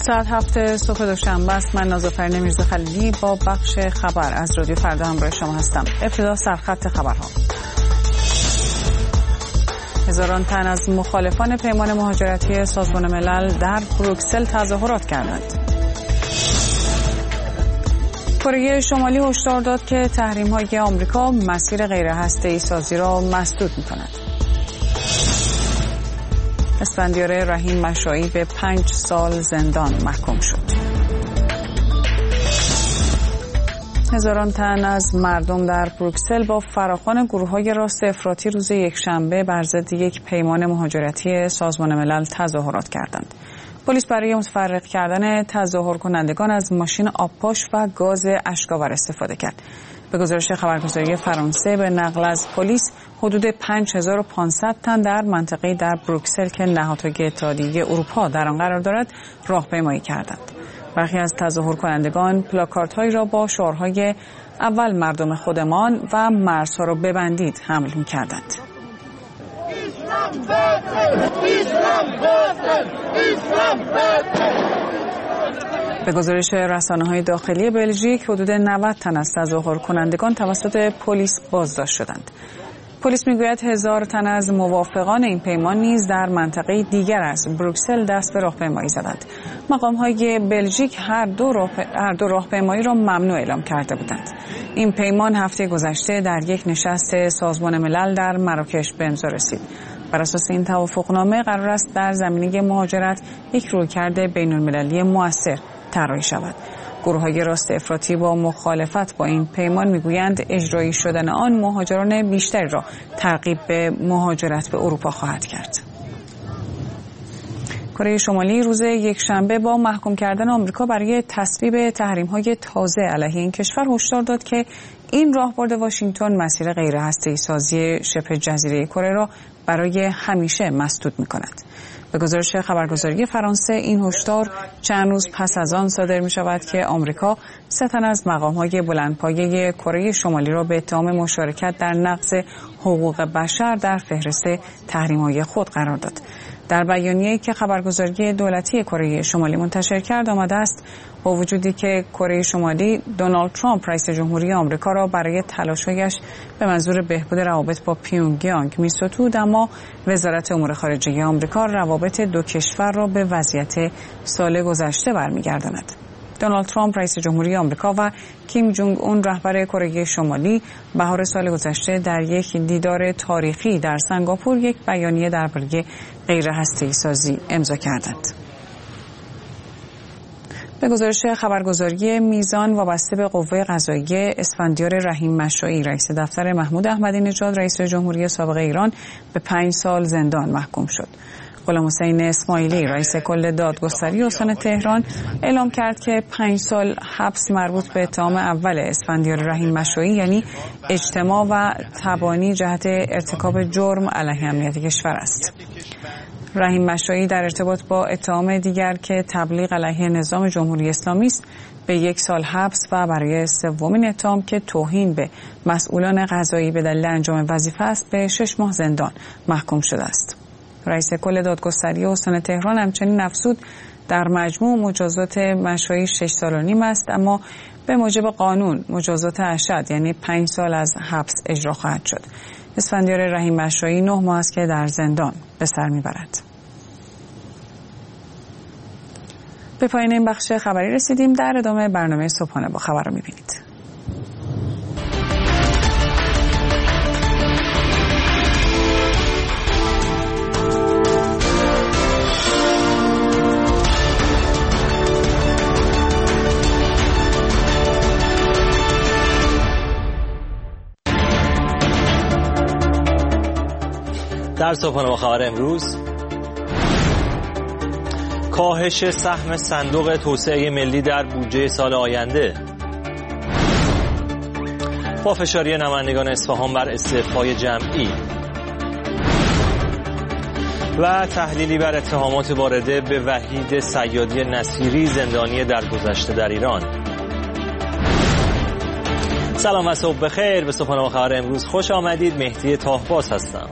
ساعت 7 صبح دوشنبه است. من نازافرین میرزاخلیلی با بخش خبر از رادیو فردا همراه شما هستم. ابتدا سرخط خبرها. هزاران تن از مخالفان پیمان مهاجرتی سازمان ملل در بروکسل تظاهرات کردند. کره شمالی هشدار داد که تحریم‌های آمریکا مسیر غیرهسته‌ای سازی را مسدود می‌کند. اسفندیار رحیم مشایی به 5 سال زندان محکوم شد. هزاران تن از مردم در بروکسل با فراخوان گروه‌های راست افراطی روز یکشنبه بر ضد یک پیمان مهاجرتی سازمان ملل تظاهرات کردند. پلیس برای متفرق کردن تظاهر کنندگان از ماشین آبپاش و گاز اشک‌آور استفاده کرد. به گزارش خبرگزاری فرانسه به نقل از پلیس حدود 5500 تن در منطقه در بروکسل که نهادهای اتحادیه اروپا در آن قرار دارد راهپیمایی کردند. برخی از تظاهر کنندگان پلاکاردهایی را با شعارهای اول مردم خودمان و مرزها را ببندید حمل می‌کردند. به گزارش رسانه‌های داخلی بلژیک حدود 90 تن از تظاهر کنندگان توسط پلیس بازداشت شدند. پلیس میگوید 1000 تن از موافقان این پیمان نیز در منطقه دیگر از بروکسل دست به راهپیمایی زدند. مقام‌های بلژیک هر دو راهپیمایی را ممنوع اعلام کرده بودند. این پیمان هفته گذشته در یک نشست سازمان ملل در مراکش به امضا رسید. بر اساس این توافقنامه قرار است در زمینه مهاجرت یک رویکرد بین‌المللی مؤثر طراحی شود. گروه‌های راست افراطی با مخالفت با این پیمان میگویند اجرایی شدن آن مهاجران بیشتری را ترغیب به مهاجرت به اروپا خواهد کرد. کره شمالی روز یکشنبه با محکوم کردن آمریکا برای تصویب تحریم‌های تازه علیه این کشور هشدار داد که این راهبرد واشنگتن مسیر غیرهسته‌ای سازی شبه جزیره کره را برای همیشه مسدود می‌کند. به گزارش خبرگزاری فرانسه این هشدار چند روز پس از آن صادر می شود که آمریکا 3 تن از مقام‌های بلندپایه کره شمالی را به اتهام مشارکت در نقض حقوق بشر در فهرست تحریم‌های خود قرار داد. در بیانیه‌ای که خبرگزاری دولتی کره شمالی منتشر کرد آمده است با وجودی که کره شمالی دونالد ترامپ رئیس جمهوری آمریکا را برای تلاش‌هایش به منظور بهبود روابط با پیونگیانگ می‌ستود، اما وزارت امور خارجه آمریکا روابط دو کشور را به وضعیت سال گذشته برمی‌گرداند. دونالد ترامپ رئیس جمهوری آمریکا و کیم جونگ اون رهبر کره شمالی بهار سال گذشته در یک دیدار تاریخی در سنگاپور یک بیانیه درباره غیرهسته‌ای سازی امضا کردند. به گزارش خبرگزاری میزان وابسته به قوه قضاییه، اسفندیار رحیم مشایی رئیس دفتر محمود احمدی نژاد رئیس جمهوری سابق ایران به 5 سال زندان محکوم شد. غلام حسین اسماعیلی رئیس کل دادگستری استان تهران اعلام کرد که 5 سال حبس مربوط به اتهام اول اسفندیار رحیم مشایی یعنی اجتماع و تبانی جهت ارتکاب جرم علیه امنیت کشور است. رحیم مشایی در ارتباط با اتهام دیگر که تبلیغ علیه نظام جمهوری اسلامی است به 1 سال حبس و برای سومین اتهام که توهین به مسئولان قضایی به دلیل انجام وظیفه است به 6 ماه زندان محکوم شده است. رئیس کل دادگستری استان تهران همچنین افزود در مجموع مجازات مشایی 6 سال و نیم است، اما به موجب قانون مجازات اشد یعنی 5 سال از حبس اجرا خواهد شد. اسفندیار رحیم مشایی 9 ماه است که در زندان به سر میبرد. به پایان این بخش خبری رسیدیم. در ادامه برنامه صبحانه با خبر رو میبینید. در صبحانه با خبر امروز، کاهش سهم صندوق توسعه ملی در بودجه سال آینده، پافشاری نمایندگان اصفهان بر استعفای جمعی و تحلیلی بر اتهامات وارده به وحید صیادی نصیری زندانی درگذشته در ایران. سلام و صبح بخیر. به صبحانه با خبر امروز خوش آمدید. مهدی طاهباز هستم.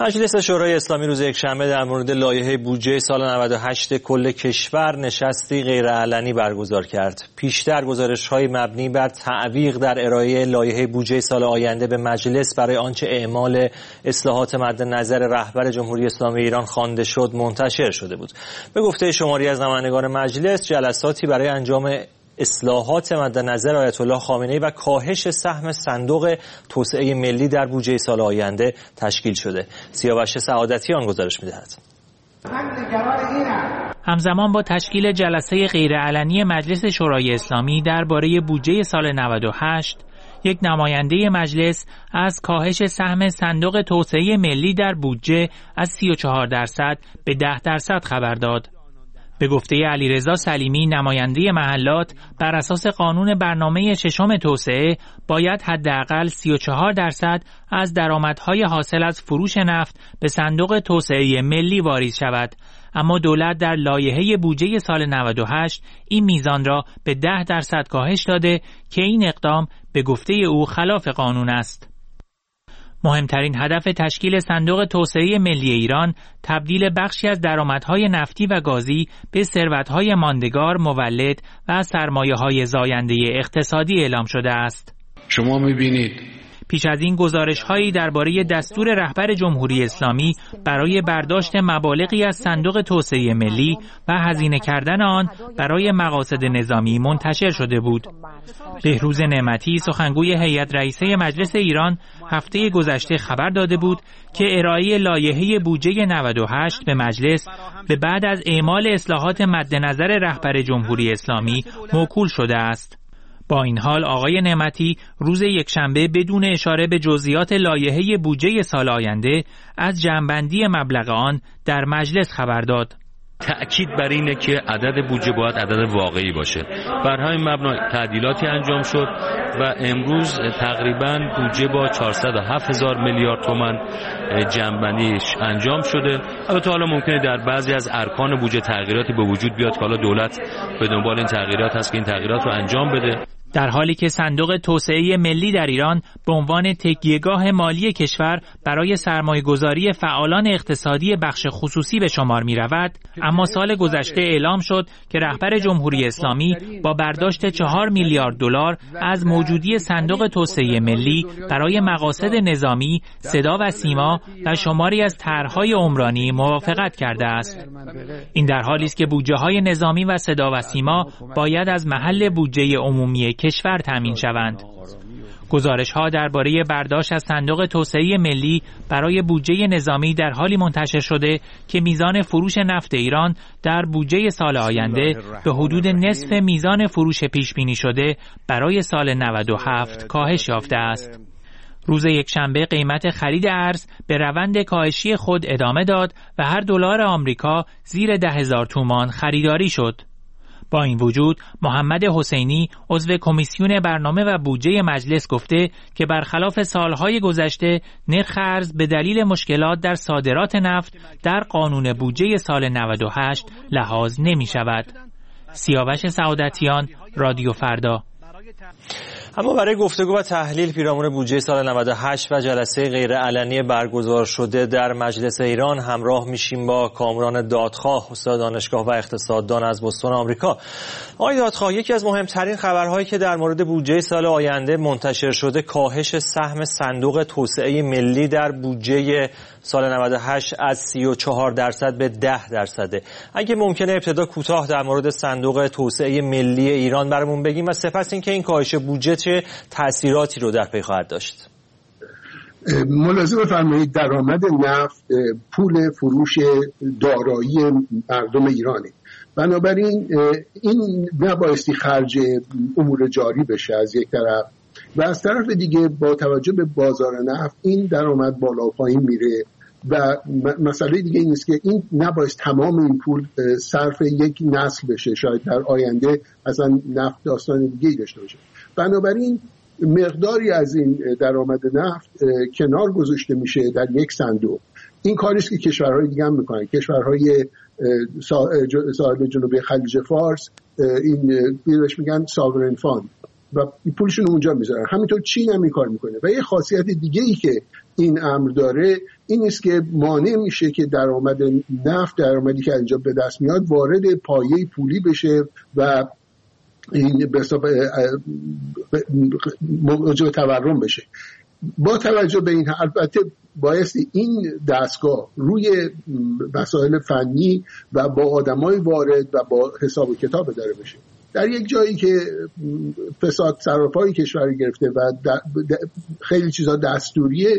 مجلس شورای اسلامی روز یکشنبه در مورد لایحه بودجه سال 98 کل کشور نشستی غیرعلنی برگزار کرد. پیشتر گزارش‌های مبنی بر تعویق در ارائه لایحه بودجه سال آینده به مجلس برای آنچه اعمال اصلاحات مد نظر رهبر جمهوری اسلامی ایران خوانده شد منتشر شده بود. به گفته شماری از نمایندگان مجلس، جلساتی برای انجام اصلاحات مد نظر آیت الله خامنه‌ای و کاهش سهم صندوق توسعه ملی در بودجه سال آینده تشکیل شده. سیاوش سعادتیان گزارش می‌دهد. همزمان با تشکیل جلسه غیرعلنی مجلس شورای اسلامی درباره بودجه سال 98، یک نماینده مجلس از کاهش سهم صندوق توسعه ملی در بودجه از 34% به 10% خبر داد. به گفته علیرضا سلیمی، نماینده محلات، بر اساس قانون برنامه ششم توسعه باید حداقل 34% از درآمدهای حاصل از فروش نفت به صندوق توسعه ملی واریز شود، اما دولت در لایحه بودجه سال 98 این میزان را به 10% کاهش داده که این اقدام به گفته او خلاف قانون است. مهمترین هدف تشکیل صندوق توسعه ملی ایران تبدیل بخشی از درآمدهای نفتی و گازی به ثروت‌های ماندگار، مولد و سرمایه‌های زاینده اقتصادی اعلام شده است. شما می‌بینید پیش از این گزارش‌هایی درباره دستور رهبر جمهوری اسلامی برای برداشت مبالغی از صندوق توسعه ملی و هزینه کردن آن برای مقاصد نظامی منتشر شده بود. بهروز نعمتی، سخنگوی هیئت رئیسه مجلس ایران، هفته گذشته خبر داده بود که ارائه لایحه بودجه 98 به مجلس به بعد از اعمال اصلاحات مد نظر رهبر جمهوری اسلامی موکول شده است. با این حال آقای نعمتی روز یکشنبه بدون اشاره به جزئیات لایحه بودجه سال آینده از جمع‌بندی مبلغ آن در مجلس خبر داد. تأکید بر اینه که عدد بودجه باید عدد واقعی باشه. بر همین مبنا تعدیلاتی انجام شد و امروز تقریباً بودجه با 407,000 میلیارد تومان جمع‌بندیش انجام شده. البته حالا ممکنه در بعضی از ارکان بودجه تغییراتی به وجود بیاد که حالا دولت به دنبال این تغییرات هست که این تغییرات رو انجام بده. در حالی که صندوق توسعه ملی در ایران به عنوان تکیهگاه مالی کشور برای سرمایه‌گذاری فعالان اقتصادی بخش خصوصی به شمار می رود، اما سال گذشته اعلام شد که رهبر جمهوری اسلامی با برداشت 4 میلیارد دلار از موجودی صندوق توسعه ملی برای مقاصد نظامی، صدا و سیما و شماری از طرح‌های عمرانی موافقت کرده است. این در حالی است که بودجه‌های نظامی و صدا و سیما باید از محل بودجه عمومی کشور تامین شوند. گزارش‌ها درباره برداشت از صندوق توسعه ملی برای بودجه نظامی در حالی منتشر شده که میزان فروش نفت ایران در بودجه سال آینده به حدود نصف میزان فروش پیش بینی شده برای سال 97 کاهش یافته است. روز یکشنبه قیمت خرید ارز به روند کاهشی خود ادامه داد و هر دلار آمریکا زیر 10,000 تومان خریداری شد. با این وجود محمد حسینی عضو کمیسیون برنامه و بودجه مجلس گفته که برخلاف سالهای گذشته نرخ ارز به دلیل مشکلات در صادرات نفت در قانون بودجه سال 98 لحاظ نمی شود. سیاوش سعادتیان، رادیو فردا. اما برای گفتگو و تحلیل پیرامون بودجه سال 98 و جلسه غیرعلنی برگزار شده در مجلس ایران همراه میشیم با کامران دادخواه، استاد دانشگاه و اقتصاددان از بوستون آمریکا. آقای دادخواه، یکی از مهمترین خبرهایی که در مورد بودجه سال آینده منتشر شده کاهش سهم صندوق توسعه ملی در بودجه سال 98 از 34% به 10%. اگه ممکنه ابتدا کوتاه در مورد صندوق توسعه ملی ایران برامون بگیم و سپس اینکه این کاهش بودجه چه تأثیراتی رو در پی خواهد داشت. ملاحظه بفرمایید درآمد نفت پول فروش دارایی مردم ایرانه، بنابراین این نبایستی خرج امور جاری بشه از یک طرف و از طرف دیگه با توجه به بازار نفت این درآمد بالا و پایین میره و مسئله دیگه این است که این نباید تمام این پول صرف یک نسل بشه، شاید در آینده اصلا نفت داستان دیگه‌ای داشته باشه. بنابراین مقداری از این درآمد نفت کنار گذاشته میشه در یک صندوق. این کاری است که کشورهای دیگه هم میکنن. کشورهای ساحل جنوبی خلیج فارس این بهش میگن ساورن فاند و پولشون اونجا میذارن. همینطور چین هم این کار میکنه. و یه خاصیت دیگه ای که این امر داره این است که مانع میشه که درآمد نفت، درآمدی که اینجا به دست میاد، وارد پایه پولی بشه و این به حساب موجب تورم بشه. با توجه به این البته بایستی این دستگاه روی مسائل فنی و با آدمای وارد و با حساب و کتاب اداره بشه. در یک جایی که فساد سراپای کشور گرفته و خیلی چیزا دستوریه،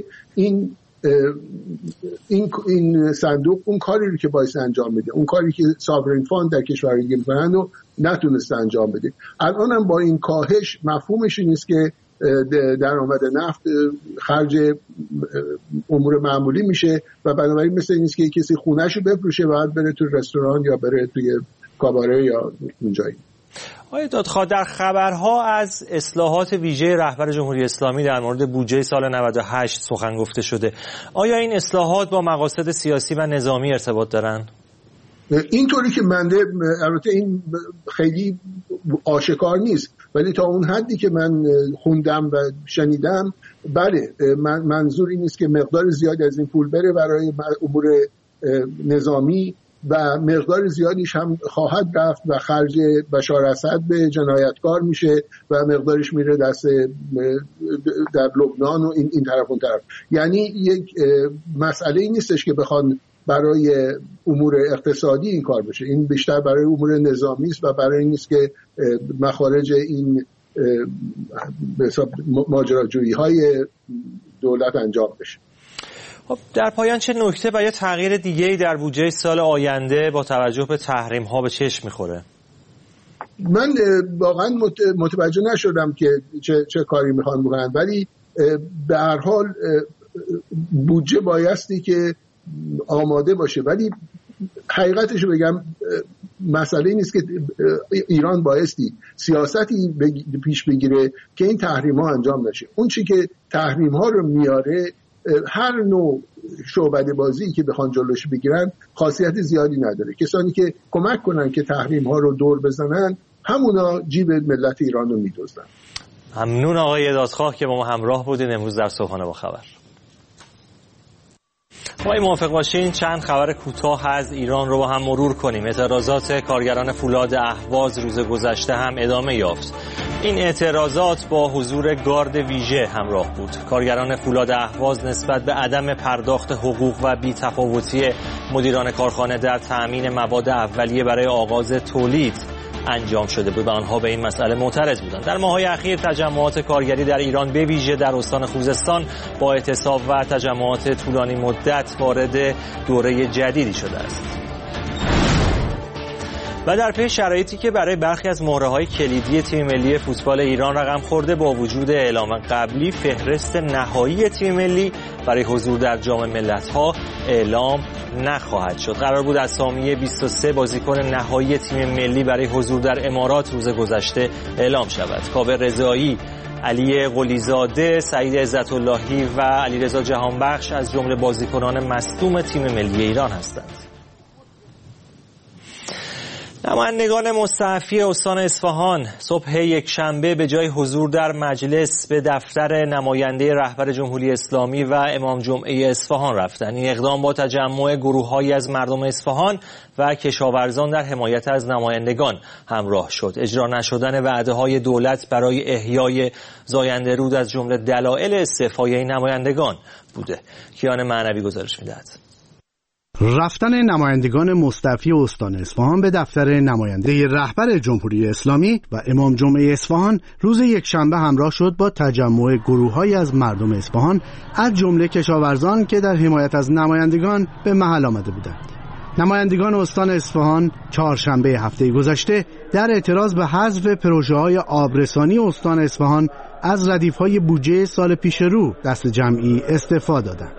این صندوق اون کاری رو که باید انجام بده، اون کاری که ساورین فاند در کشورهای میکنن و نتونسته انجام بده. الان هم با این کاهش مفهومش این است که درآمد نفت خرج امور معمولی میشه و بنابراین مثل این است که کسی خونه‌شو بفروشه و بعد بره تو رستوران یا بره توی کاباره یا اونجایی. آقای دادخواه، در خبرها از اصلاحات ویژه رهبر جمهوری اسلامی در مورد بودجه سال 98 سخن گفته شده. آیا این اصلاحات با مقاصد سیاسی و نظامی ارتباط دارن؟ اینطوری که البته این خیلی آشکار نیست، ولی تا اون حدی که من خوندم و شنیدم، بله، منظور این نیست که مقدار زیادی از این پول بره برای امور نظامی و مقدار زیادیش هم خواهد رفت و خرج بشار اسد به جنایتکار میشه و مقدارش میره دست در لبنان و این طرف اون طرف. یعنی یک مسئله این نیستش که بخوان برای امور اقتصادی این کار بشه، این بیشتر برای امور نظامی است و برای این نیست که مخارج این ماجراجویی های دولت انجام بشه. خب در پایان چه نکته و یا تغییر دیگه‌ای در بودجه سال آینده با توجه به تحریم ها به چشم میخوره؟ من واقعا متوجه نشدم که چه کاری میخوان بکنن، ولی به هر حال بودجه بایستی که آماده باشه. ولی حقیقتش رو بگم، مسئله نیست که ایران بایستی سیاستی پیش بگیره که این تحریم ها انجام نشه. اون چی که تحریم ها رو میاره، هر نوع شعبده بازی که بخوان جلوش بگیرن خاصیت زیادی نداره. کسانی که کمک کنن که تحریم ها رو دور بزنن، همونا جیب ملت ایران رو میدزدن. ممنون آقای دادخواه که با ما همراه بودین امروز در صبحانه با خبر. ما موافق باشین چند خبر کوتاه از ایران رو با هم مرور کنیم. اعتراضات کارگران فولاد اهواز روز گذشته هم ادامه یافت. این اعتراضات با حضور گارد ویژه همراه بود. کارگران فولاد اهواز نسبت به عدم پرداخت حقوق و بی‌تفاوتی مدیران کارخانه در تأمین مواد اولیه برای آغاز تولید انجام شده بود و آنها به این مسئله معترض بودند. در ماه‌های اخیر تجمعات کارگری در ایران به ویژه در استان خوزستان با اعتصاب و تجمعات طولانی مدت وارد دوره جدیدی شده است. و در پی شرایطی که برای برخی از مهره‌های کلیدی تیم ملی فوتبال ایران رقم خورده، با وجود اعلام قبلی فهرست نهایی تیم ملی برای حضور در جام ملت‌ها اعلام نخواهد شد. قرار بود اسامی 23 بازیکن نهایی تیم ملی برای حضور در امارات روز گذشته اعلام شود. کاوه رضایی، علی قلیزاده، سعید عزت‌اللهی و علیرضا جهانبخش از جمله بازیکنان مصدوم تیم ملی ایران هستند. نمایندگان مستعفی استان اصفهان صبح یکشنبه به جای حضور در مجلس به دفتر نماینده رهبر جمهوری اسلامی و امام جمعه اصفهان رفتند. این اقدام با تجمع گروه‌هایی از مردم اصفهان و کشاورزان در حمایت از نمایندگان همراه شد. اجرا نشدن وعده‌های دولت برای احیای زاینده رود از جمله دلایل استعفای این نمایندگان بوده. کیان معنوی گزارش می‌دهد. رفتن نمایندگان مستعفی استان اصفهان به دفتر نماینده رهبر جمهوری اسلامی و امام جمعه اصفهان روز یکشنبه همراه شد با تجمع گروه‌هایی از مردم اصفهان از جمله کشاورزان که در حمایت از نمایندگان به محل آمده بودند. نمایندگان استان اصفهان چهارشنبه هفته گذشته در اعتراض به حذف پروژه‌های آبرسانی استان اصفهان از ردیف‌های بودجه سال پیش رو دست جمعی استعفا دادند.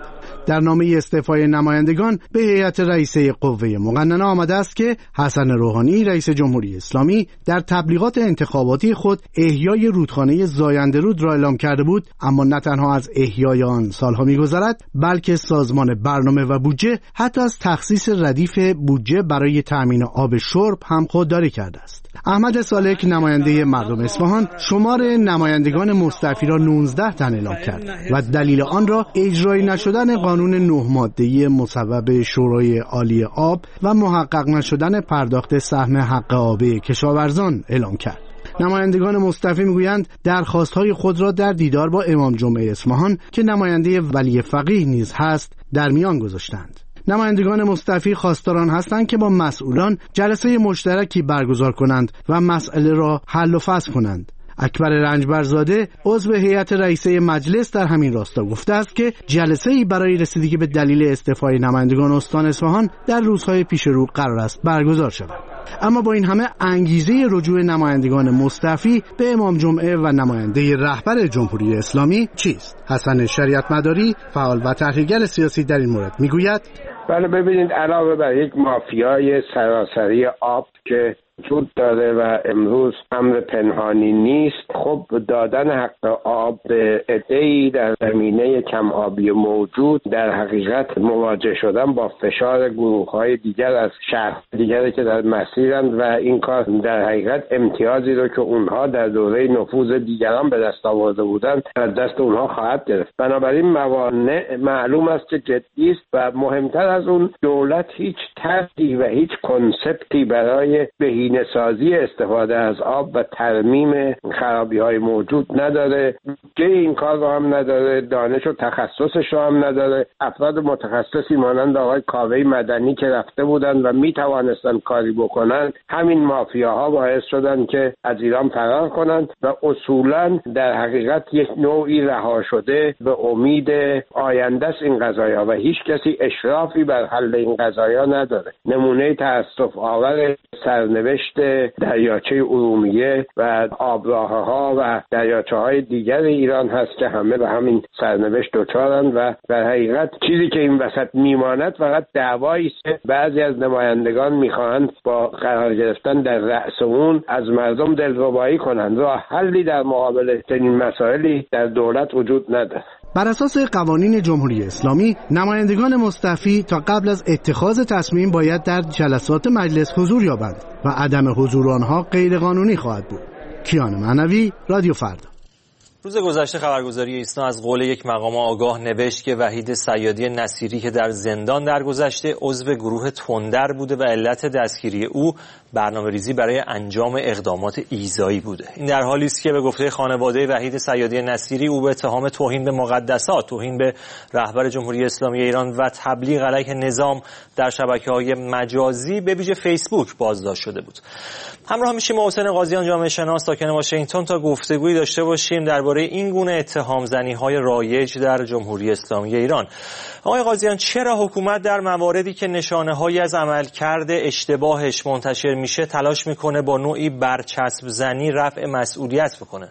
در نامه استعفای نمایندگان به هیئت رئیسه قوه مقننه آمده است که حسن روحانی رئیس جمهوری اسلامی در تبلیغات انتخاباتی خود احیای رودخانه زاینده رود را اعلام کرده بود، اما نه تنها از احیای آن سالها می‌گذرد، بلکه سازمان برنامه و بودجه حتی از تخصیص ردیف بودجه برای تأمین آب شرب هم خودداری کرده است. احمد سالک نماینده مردم اصفهان شمار نمایندگان مستعفی را 19 تن اعلام کرد و دلیل آن را اجرایی نشدن قانون 9 ماده‌ای مصوب شورای عالی آب و محقق نشدن پرداخت سهم حق آب کشاورزان اعلام کرد. نمایندگان مستعفی میگویند درخواست‌های خود را در دیدار با امام جمعه اصفهان که نماینده ولی فقیه نیز هست در میان گذاشتند. نمایندگان مستعفی خواستاران هستند که با مسئولان جلسه مشترکی برگزار کنند و مسئله را حل و فصل کنند. اکبر رنجبرزاده عضو هیئت رئیسه مجلس در همین راستا گفته است که جلسه‌ای برای رسیدگی به دلیل استعفای نمایندگان استان اصفهان در روزهای پیش رو قرار است برگزار شود. اما با این همه انگیزه رجوع نمایندگان مستعفی به امام جمعه و نماینده رهبر جمهوری اسلامی چیست؟ حسن شریعت مداری فعال و تحلیلگر سیاسی در این مورد میگوید: بله، ببینید، علاوه بر یک مافیای سراسری آب که وجود داره و امروز امر پنهانی نیست، خب دادن حق آب به عده‌ای در زمینه کم آبی موجود در حقیقت مواجه شدن با فشار گروه‌های دیگر از شهر دیگری که در مسیرند و این کار در حقیقت امتیازی رو که اونها در دوره نفوذ دیگران به دست آورده بودند از دست اونها خواهد گرفت. بنابراین موانع معلوم است که جدی است و مهمتر از اون دولت هیچ طرحی و هیچ کنسپتی برای بهینه‌سازی استفاده از آب و ترمیم خرابی‌های موجود نداره. این کار رو هم نداره، دانش و تخصصش رو هم نداره. افراد متخصصی مانند آقای کاوه مدنی که رفته بودند و میتوانستند کاری بکنند، همین مافیاها باعث شدند که از ایران فرار کنند و اصولاً در حقیقت یک نوعی رها شده به امید آینده است این قضایا و هیچ کسی اشرافی بر حل این قضایا نداره. نمونه تأسف آور سرنوشت دریاچه ارومیه و آبراه‌ها و دریاچه‌های دیگر ایران هست که همه به همین سرنوشت دچارند و در حقیقت چیزی که این وسط میماند فقط دعوایی است که بعضی از نمایندگان میخواهند با قرار گرفتن در رأس اون از مردم دلربایی کنند. راه حلی در مقابل چنین مسائلی در دولت وجود ندارد. بر اساس قوانین جمهوری اسلامی نمایندگان مستعفی تا قبل از اتخاذ تصمیم باید در جلسات مجلس حضور یابند و عدم حضور آنها غیر قانونی خواهد بود. کیان معنوی، رادیو فردا. روز گذشته خبرگزاری ایسنا از قول یک مقام آگاه نوشت که وحید صیادی نصیری که در زندان درگذشته عضو گروه تندر بوده و علت دستگیری او برنامه‌ریزی برای انجام اقدامات ایذایی بوده. این در حالی است که به گفته خانواده وحید صیادی نصیری او به اتهام توهین به مقدسات، توهین به رهبر جمهوری اسلامی ایران و تبلیغ علیه نظام در شبکه‌های مجازی به ویژه فیسبوک بازداشت شده بود. همراه میشیم با حسین قاضیان جامعه شناس ساکن واشنگتن تا گفتگویی داشته باشیم درباره این گونه اتهام زنی‌های رایج در جمهوری اسلامی ایران. آقای قاضیان، چرا حکومت در مواردی که نشانه‌هایی از عملکرد اشتباهش منتشر میشه تلاش میکنه با نوعی برچسب زنی رفع مسئولیت بکنه؟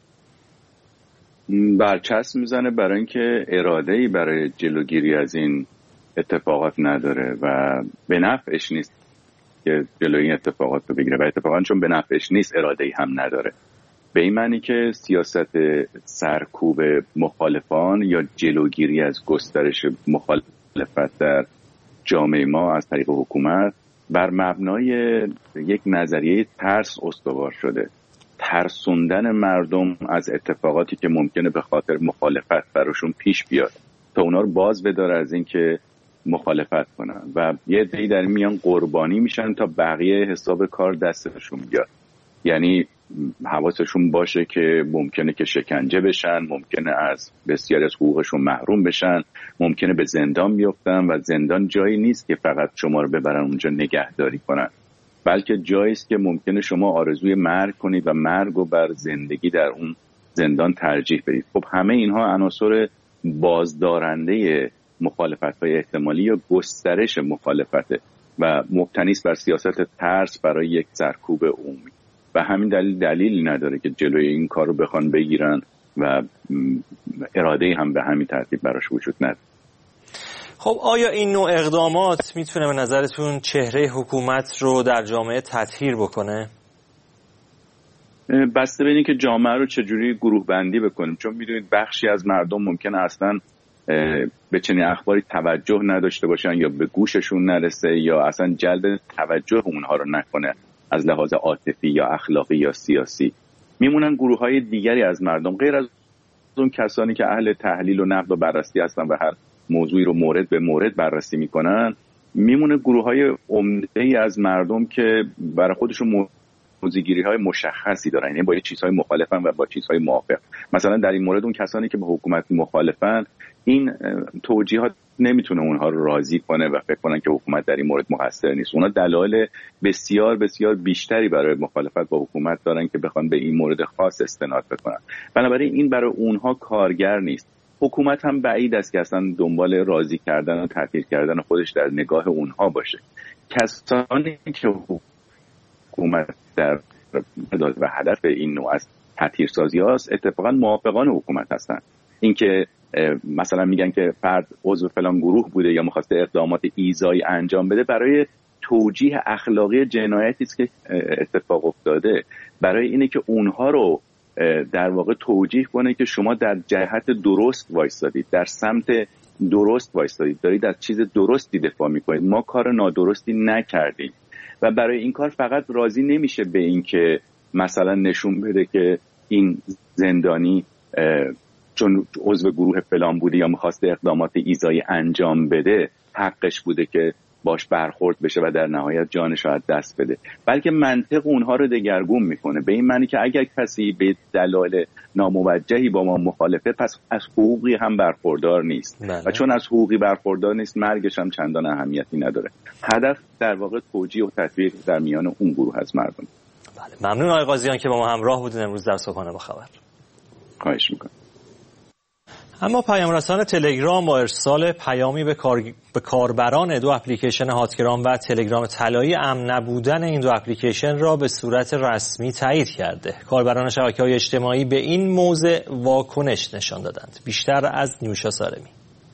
برچسب میزنه برای اینکه اراده‌ای برای جلوگیری از این اتفاقات نداره و به نفعش نیست که جلوی این اتفاقات رو بگیره و اتفاقا چون به نفعش نیست اراده‌ای هم نداره. به این معنی که سیاست سرکوب مخالفان یا جلوگیری از گسترش مخالفت در جامعه ما از طریق حکومت بر مبنای یک نظریه ترس استوار شده. ترسوندن مردم از اتفاقاتی که ممکنه به خاطر مخالفت براشون پیش بیاد تا اونا رو باز بداره از اینکه مخالفت کنن و یه عده‌ای در میان قربانی میشن تا بقیه حساب کار دستشون بیاد. یعنی حواسشون باشه که ممکنه که شکنجه بشن، ممکنه از بسیاری از حقوقشون محروم بشن، ممکنه به زندان بیفتن و زندان جایی نیست که فقط شما رو ببرن اونجا نگهداری کنن، بلکه جایی است که ممکنه شما آرزوی مرگ کنید و مرگ رو بر زندگی در اون زندان ترجیح بدید. خب همه اینها عناصر بازدارنده مخالفت‌های احتمالی یا گسترش مخالفته و مبتنی است بر سیاست ترس برای یک سرکوب عمومی و همین دلیلی نداره که جلوی این کار رو بخوان بگیرن و اراده هم به همین ترتیب براش وجود نداره. خب آیا این نوع اقدامات میتونه به نظرتون چهره حکومت رو در جامعه تطهیر بکنه؟ بسته به اینه که جامعه رو چجوری گروه بندی بکنیم، چون میدونید بخشی از مردم ممکنه اصلا به چنین اخباری توجه نداشته باشن یا به گوششون نرسه یا اصلا جلب توجه اونها رو نکنه از لحاظ عاطفی یا اخلاقی یا سیاسی. میمونن گروه‌های دیگری از مردم غیر از اون کسانی که اهل تحلیل و نقد و بررسی هستن و هر موضوعی رو مورد به مورد بررسی میکنن. میمونه گروه‌های عمده‌ای از مردم که برای خودشون موضوع‌گیری‌های مشخصی دارن، یعنی با یه چیزهای مخالفن و با چیزهای موافق. مثلا در این مورد اون کسانی که به حکومت مخالفن، این توجیهات نمیتونه اونها رو راضی کنه و فکر کنن که حکومت در این مورد مقصر نیست. اونا دلایل بسیار بسیار بیشتری برای مخالفت با حکومت دارن که بخوان به این مورد خاص استناد بکنن. بنابراین این برای اونها کارگر نیست. حکومت هم بعید است که اصلا دنبال راضی کردن و تطهیر کردن خودش در نگاه اونها باشه. کسانی که حکومت در و هدف این نوع از تطهیرسازی هاست اتفاقا موافقان حکومت هستن. اینکه مثلا میگن که فرد عضو فلان گروه بوده یا می‌خواسته اقدامات ایذایی انجام بده، برای توجیه اخلاقی جنایتی است که اتفاق افتاده، برای اینه که اونها رو در واقع توجیه کنه که شما در جهت درست وایستادید، در سمت درست وایستادید، دارید از چیز درستی دفاع میکنید، ما کار نادرستی نکردیم. و برای این کار فقط راضی نمیشه به این که مثلا نشون بده که این زندانی چون عضو گروه فلان بوده یا میخواسته اقدامات ایذایی انجام بده حقش بوده که باش برخورد بشه و در نهایت جانش رو از دست بده، بلکه منطق اونها رو دگرگون میکنه، به این معنی که اگر کسی به دلایل ناموجهی با ما مخالفه پس از حقوقی هم برخوردار نیست. و چون از حقوقی برخوردار نیست مرگش هم چندان اهمیتی نداره. هدف در واقع توجیه و تطبیق در میان اون گروه از مردم. بله، ممنون آقای قاضیان که با ما همراه بودین امروز در صبحانه با خبر. خواهش میکنم. اما پیام‌رسان تلگرام با ارسال پیامی به کاربران دو اپلیکیشن هاتگرام و تلگرام طلایی امن نبودن این دو اپلیکیشن را به صورت رسمی تایید کرده. کاربران شبکه‌های اجتماعی به این موضوع واکنش نشان دادند. بیشتر از نیوشا سارمی.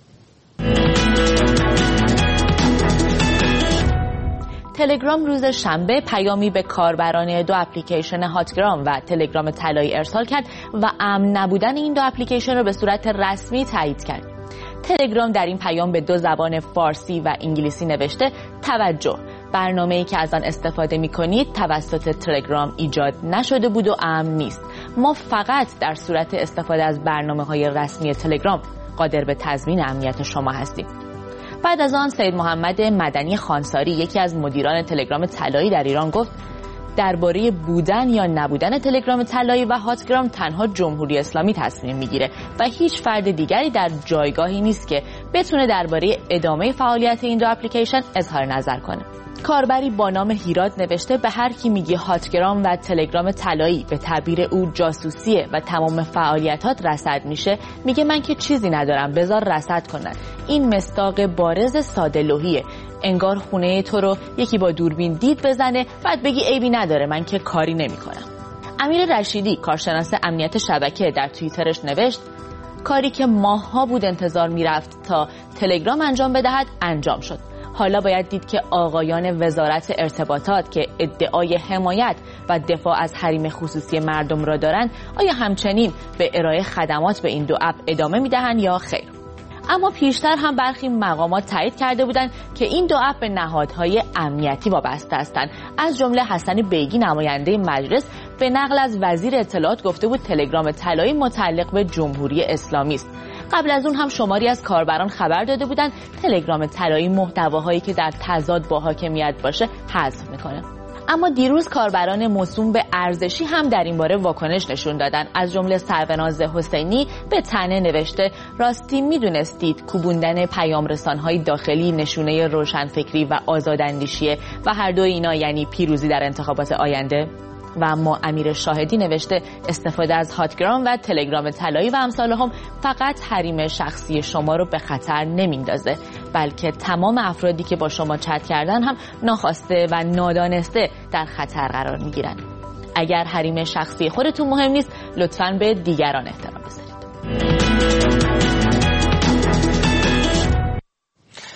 تلگرام روز شنبه پیامی به کاربران دو اپلیکیشن هاتگرام و تلگرام طلایی ارسال کرد و امن نبودن این دو اپلیکیشن را به صورت رسمی تایید کرد. تلگرام در این پیام به دو زبان فارسی و انگلیسی نوشته: توجه، برنامه‌ای که از آن استفاده می‌کنید توسط تلگرام ایجاد نشده بود و امن نیست. ما فقط در صورت استفاده از برنامه‌های رسمی تلگرام قادر به تضمین امنیت شما هستیم. بعد از آن سید محمد مدنی خانساری، یکی از مدیران تلگرام طلایی در ایران، گفت درباره بودن یا نبودن تلگرام طلایی و هاتگرام تنها جمهوری اسلامی تصمیم میگیره و هیچ فرد دیگری در جایگاهی نیست که بتونه درباره ادامه فعالیت این دو اپلیکیشن اظهار نظر کنه. کاربری با نام هیراد نوشته: به هر کی میگه هاتگرام و تلگرام طلایی به تعبیر او جاسوسیه و تمام فعالیتات رصد میشه، میگه من که چیزی ندارم، بذار رصد کنن. این مصداق بارز ساده‌لوحیه. انگار خونه تو رو یکی با دوربین دید بزنه بعد بگی عیبی نداره، من که کاری نمیکنم. امیر رشیدی، کارشناس امنیت شبکه، در توییترش نوشت: کاری که ماه‌ها بود انتظار میرفت تا تلگرام انجام بدهد انجام شد. حالا باید دید که آقایان وزارت ارتباطات که ادعای حمایت و دفاع از حریم خصوصی مردم را دارند، آیا همچنین به ارائه خدمات به این دو اپ ادامه میدهند یا خیر. اما پیشتر هم برخی مقامات تایید کرده بودند که این دو اپ به نهادهای امنیتی وابسته هستند. از جمله حسن بیگی، نماینده مجلس، به نقل از وزیر اطلاعات گفته بود تلگرام طلایی متعلق به جمهوری اسلامی است. قبل از اون هم شماری از کاربران خبر داده بودند تلگرام طلایی محتواهایی که در تضاد با حاکمیت باشه حذف میکنه. اما دیروز کاربران موسوم به ارزشی هم در این باره واکنش نشون دادن. از جمله سروناز حسینی به تنه نوشته: راستی میدونستید کوبوندن پیام‌رسان‌های داخلی نشونه روشنفکری و آزاداندیشیه و هر دو اینا یعنی پیروزی در انتخابات آینده؟ و اما امیر شاهدی نوشته: استفاده از هاتگرام و تلگرام طلایی و امثالهم فقط حریم شخصی شما رو به خطر نمیندازه، بلکه تمام افرادی که با شما چت کردن هم ناخواسته و نادانسته در خطر قرار میگیرن. اگر حریم شخصی خودتون مهم نیست، لطفاً به دیگران احترام بذارید.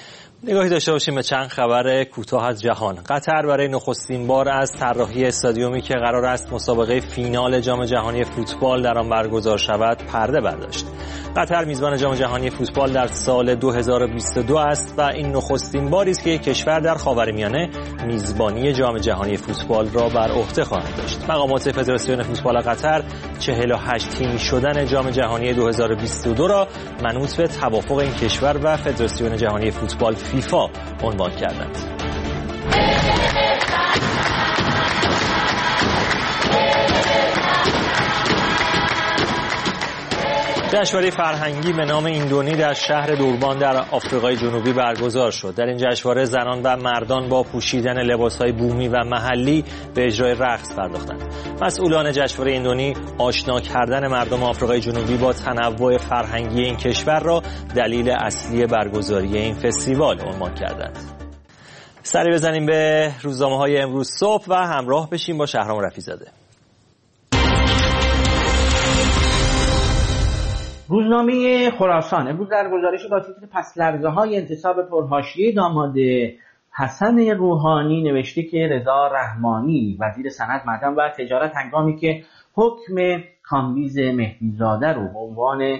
نگاهی داشته باشیم به چند خبر کوتاه از جهان. قطر برای نخستین بار از طراحی استادیومی که قرار است مسابقه فینال جام جهانی فوتبال در آن برگزار شود پرده برداشت. قطر میزبان جام جهانی فوتبال در سال 2022 است و این نخستین باری است که یک کشور در خاورمیانه میزبانی جام جهانی فوتبال را بر عهده خواهد داشت. مقامات فدراسیون فوتبال قطر 48 تیمی شدن جام جهانی 2022 را منوط به توافق این کشور و فدراسیون جهانی فوتبال فیفا عنوان کردند. جشنواره فرهنگی به نام ایندونی در شهر دوربان در آفریقای جنوبی برگزار شد. در این جشنواره زنان و مردان با پوشیدن لباس‌های بومی و محلی به اجرای رقص پرداختند. مسئولان جشنواره ایندونی آشنا کردن مردم آفریقای جنوبی با تنوع فرهنگی این کشور را دلیل اصلی برگزاری این فستیوال عنوان کردند. سری بزنیم به روزنامه‌های امروز صبح و همراه بشیم با شهرام رفیع‌زاده. روزنامه خراسان امروز در گزارشی با تیتر پس‌لرزه‌های انتصاب پرحاشیه داماد حسن روحانی نوشته که رضا رحمانی وزیر صنعت، معدن و تجارت هنگامی که حکم کامبیز مهدیزاده رو به عنوان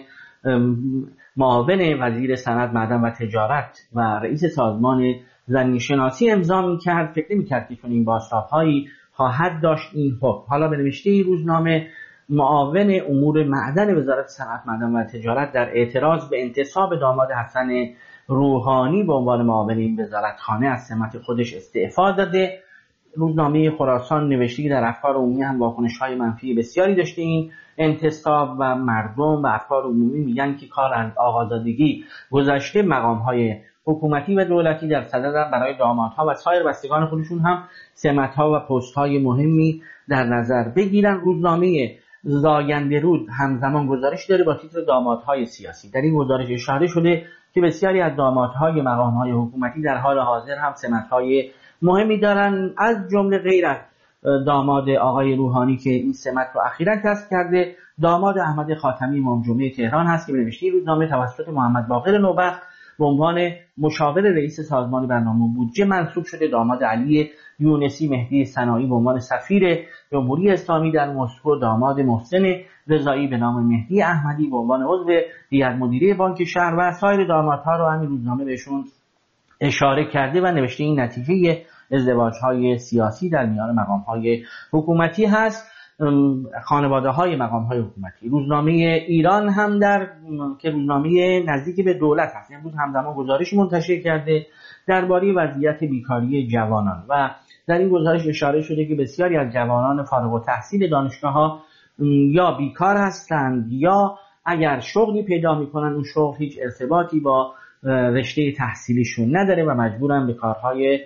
معاون وزیر صنعت، معدن و تجارت و رئیس سازمان زمین‌شناسی امضا می‌کرد، فکر نمی‌کرد که چون این بازتاب‌هایی خواهد داشت این حکم. حالا به نوشته روزنامه معاون امور معدن وزارت صنعت، معدن و تجارت در اعتراض به انتصاب داماد حسن روحانی به عنوان معاون این وزارتخانه از سمت خودش استعفا داده. روزنامه خراسان نوشته که در افکار عمومی هم واکنش‌های منفی بسیاری داشته این انتصاب و مردم و افکار عمومی میگن که کار از آقازادگی گذشته، مقام‌های حکومتی و دولتی در صدد برای دامادها و سایر بستگان خودشون هم سمت‌ها و پست‌های مهمی در نظر بگیرن. روزنامه زاینده رود همزمان گزارش داره با تیتر دامادهای سیاسی. در این گزارش اشاره شده که بسیاری از دامادهای مقام‌های حکومتی در حال حاضر هم سمت‌های مهمی دارن، از جمله غیر از داماد آقای روحانی که این سمت رو اخیراً کسب کرده، داماد احمد خاتمی امام جمعه تهران هست که به نوشته روزنامه توسط محمد باقر نوبخت به عنوان مشاور رئیس سازمان برنامه بودجه منصوب شده. داماد علی یونسی مهدی صناعی به عنوان سفیر جمهوری اسلامی در مسکو، داماد محسن رضایی به نام مهدی احمدی به عنوان عضو هیئت مدیره بانک شهر و سایر دامادها رو همین روزنامه بهشون اشاره کرده و نوشته این نتیجه ازدواج‌های سیاسی در میان مقام‌های حکومتی هست، خانواده‌های مقام‌های حکومتی. روزنامه ایران هم که روزنامه نزدیک به دولت هست، امروز همزمان گزارشی منتشر کرده درباره وضعیت بیکاری جوانان و در این گزارش اشاره شده که بسیاری از جوانان فارغ التحصیل دانشگاه‌ها یا بیکار هستند یا اگر شغلی پیدا می‌کنن اون شغل هیچ ارتباطی با رشته تحصیلیشون نداره و مجبورن به کارهای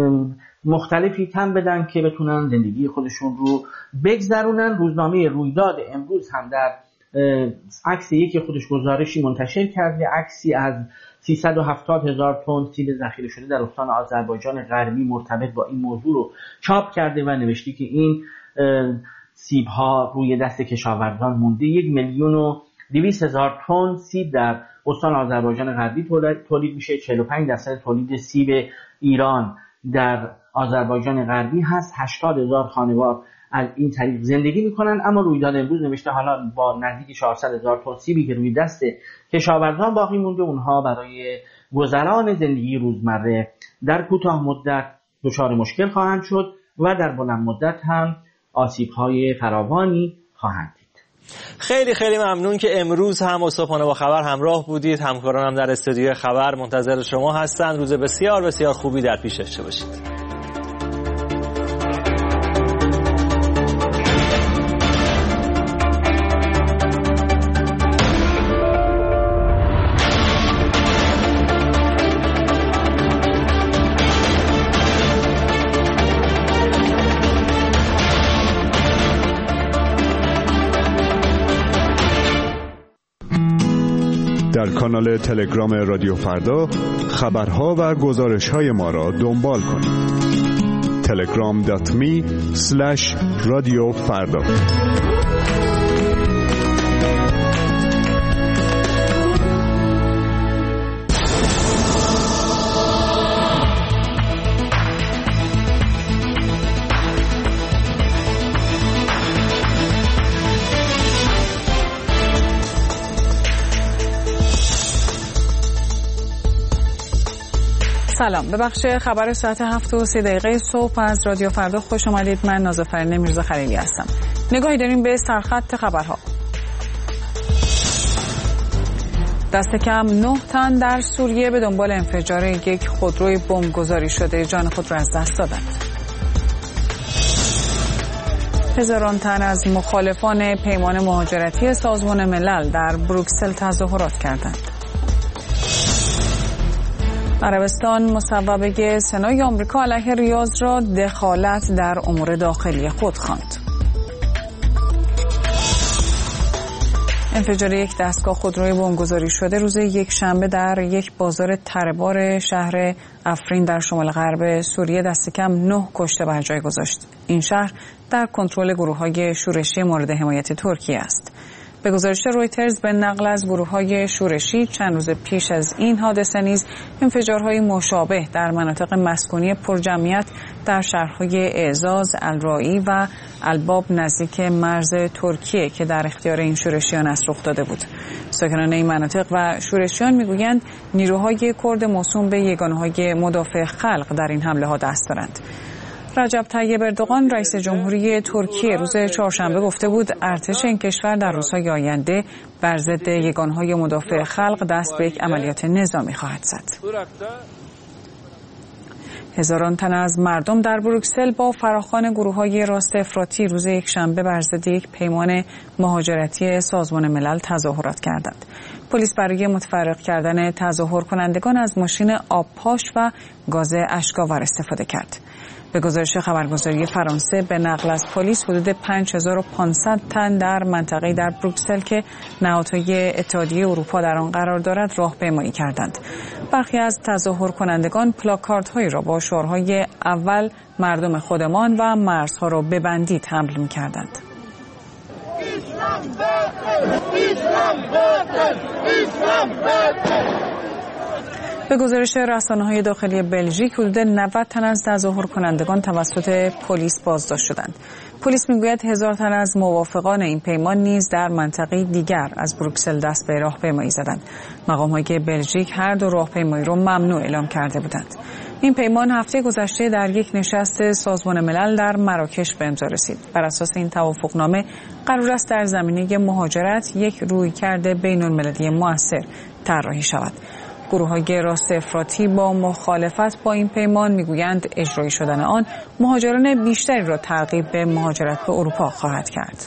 مختلفی تن بدن که بتونن زندگی خودشون رو بگذرونن. روزنامه رویداد امروز هم در عکس یکی خودش گزارشی منتشر کرده، عکسی از 370,000 تن سیب ذخیره شده در استان آذربایجان غربی مرتبط با این موضوع رو چاپ کرده و نوشته که این سیب ها روی دست کشاورزان مونده. 1,200,000 تن سیب در استان آذربایجان غربی تولید میشه. 45% تولید سیب ایران در آذربایجان غربی هست. 80,000 خانوار از این طریق زندگی میکنن. اما رویداد امروز نوشته حالا با نزدیک 400,000 تن سیبی که روی دست کشاورزان باقی مونده، اونها برای گذران زندگی روزمره در کوتاه مدت دچار مشکل خواهند شد و در بلند مدت هم آسیب‌های فراوانی خواهند دید. خیلی خیلی ممنون که امروز هم صبحانه با خبر همراه بودید. همکارانم در استودیو خبر منتظر شما هستند. روز بسیار بسیار خوبی در پیش داشته باشید. در کانال تلگرام رادیو فردا خبرها و گزارش‌های ما را دنبال کنید. telegram.me/radiofarda سلام، به بخش خبر ساعت 7:30 صبح از رادیو فردا خوش آمدید. من نازافرین میرزا خلیلی هستم. نگاهی داریم به سرخط خبرها. دست کم 9 تن در سوریه به دنبال انفجار یک خودروی بمبگذاری شده جان خود را از دست دادند. هزاران تن از مخالفان پیمان مهاجرتی سازمان ملل در بروکسل تظاهرات کردند. عربستان مصوبه سنای آمریکا علیه ریاض را دخالت در امور داخلی خود خواند. انفجار یک دستگاه خودروی بمبگذاری شده روز یکشنبه در یک بازار تره‌بار شهر افرین در شمال غرب سوریه دست کم 9 کشته بر جای گذاشت. این شهر در کنترل گروه‌های شورشی مورد حمایت ترکیه است. به گزارش رویترز به نقل از گروه‌های شورشی چند روز پیش از این حادثه نیز انفجارهای مشابه در مناطق مسکونی پرجمعیت در شهرهای اعزاز، الرایی و الباب نزدیک مرز ترکیه که در اختیار این شورشیان است رخ داده بود. ساکنان این مناطق و شورشیان میگویند نیروهای کرد موسوم به یگانه‌های مدافع خلق در این حمله‌ها دست دارند. رجب طیب اردوغان رئیس جمهوری ترکیه روز چهارشنبه گفته بود ارتش این کشور در روزهای آینده بر ضد یگانه‌های مدافع خلق دست به یک عملیات نظامی خواهد زد. هزاران تن از مردم در بروکسل با فراخوان گروه‌های راست افراطی روز یکشنبه بر ضد یک پیمان مهاجرتی سازمان ملل تظاهرات کردند. پلیس برای متفرق کردن تظاهر کنندگان از ماشین آبپاش و گاز اشک‌آور استفاده کرد. به گزارش خبرگزاری فرانسه به نقل از پلیس حدود 5500 تن در منطقه در بروکسل که نهادهای اتحادیه اروپا در آن قرار دارد راهپیمایی کردند. برخی از تظاهر کنندگان پلاکاردهایی را با شعارهای اول مردم خودمان و مرزها را ببندید حمل می‌کردند. به گزارش رسانه‌های داخلی بلژیک حدود 90 تن از تظاهر کنندگان توسط پلیس بازداشت شدند. پلیس میگوید 1000 تن از موافقان این پیمان نیز در منطقه دیگر از بروکسل دست به راهپیمایی زدند. مقام‌های بلژیک هر دو راهپیمایی را ممنوع اعلام کرده بودند. این پیمان هفته گذشته در یک نشست سازمان ملل در مراکش به امضا رسید. بر اساس این توافقنامه قرار است در زمینه مهاجرت یک رویکرد بین‌المللی مؤثر طراحی شود. گروه‌های راست افراطی با مخالفت با این پیمان میگویند اجرایی شدن آن مهاجران بیشتری را ترغیب به مهاجرت به اروپا خواهد کرد.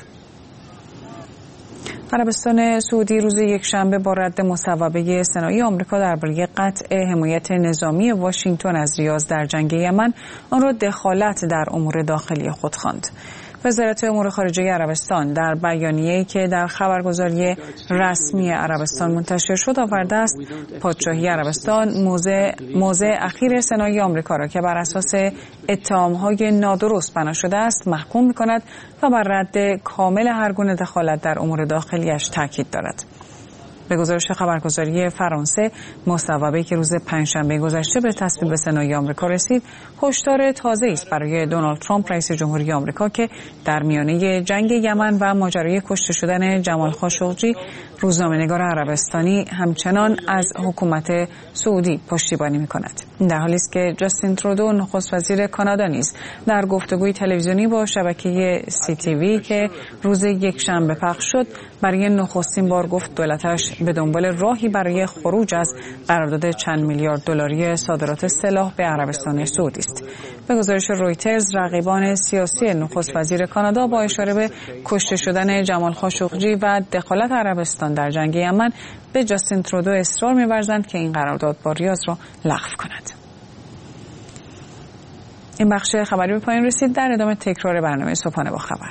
عربستان سعودی روز یکشنبه با رد مصوبه سنایی آمریکا درباره قطع حمایت نظامی واشنگتن از ریاض در جنگ یمن آن را دخالت در امور داخلی خود خواند. وزارت امور خارجه عربستان در بیانیه‌ای که در خبرگزاری رسمی عربستان منتشر شد آورده است پادشاهی عربستان موضع اخیر سنای آمریکا را که بر اساس اتهام‌های نادرست بنا شده است محکوم می‌کند و بر رد کامل هر گونه دخالت در امور داخلیش تاکید دارد. به گزارش خبرگزاری فرانسه مصوبه‌ای که روز پنجشنبه گذشته به تصویب سنای آمریکا رسید هشدار تازه‌ای است برای دونالد ترامپ رئیس جمهوری آمریکا که در میانه جنگ یمن و ماجرای کشته شدن جمال خاشقجی روزنامه‌نگار عربستانی همچنان از حکومت سعودی پشتیبانی می‌کند. این در حالی است که جاستین ترودو نخست وزیر کانادا نیز در گفتگوی تلویزیونی با شبکه CTV که روز یکشنبه پخش شد برای نخستین بار گفت دولتش به دنبال راهی برای خروج از قرارداد چند میلیارد دلاری صادرات سلاح به عربستان سعودی است. به گزارش رویترز رقیبان سیاسی نخست وزیر کانادا با اشاره به کشته شدن جمال خاشقجی و دخالت عربستان در جنگ یمن به جاستین ترودو اصرار می‌ورزند که این قرارداد با ریاض را لغو کند. این بخش خبری به پایان رسید. در ادامه تکرار برنامه صبحانه با خبر.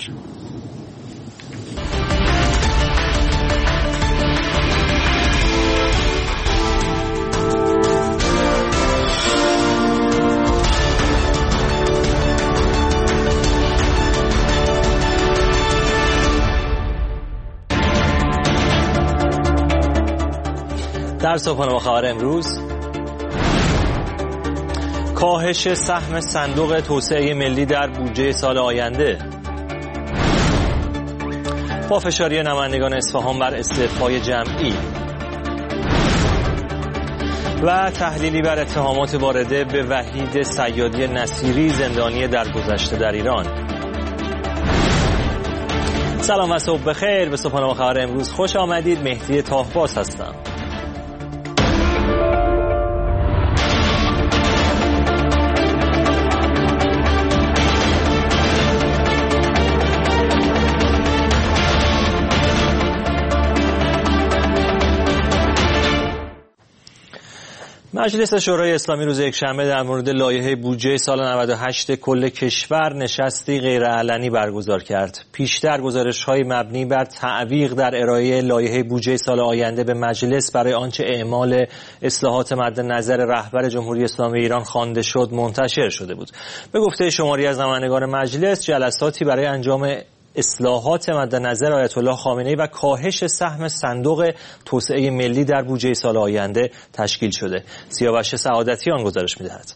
در صبحانه با خبر امروز کاهش سهم صندوق توسعه ملی در بودجه سال آینده، پافشاری نمایندگان اصفهان بر استعفای جمعی، و تحلیلی بر اتهامات وارده به وحید صیادی نصیری زندانی درگذشته در ایران. سلام و صبح بخیر. به صبحانه خبر امروز خوش آمدید. مهدی تاهباز هستم. مجلس شورای اسلامی روز یکشنبه در مورد لایحه بودجه سال 98 کل کشور نشستی غیرعلنی برگزار کرد. پیشتر گزارش‌های مبنی بر تعویق در ارائه لایحه بودجه سال آینده به مجلس برای آنچه اعمال اصلاحات مد نظر رهبر جمهوری اسلامی ایران خوانده شد منتشر شده بود. به گفته شماری از نمایندگان مجلس، جلساتی برای انجام اصلاحات مد نظر آیت الله خامنه‌ای و کاهش سهم صندوق توسعه ملی در بودجه سال آینده تشکیل شده. سیاوش سعادتیان گزارش می‌دهد.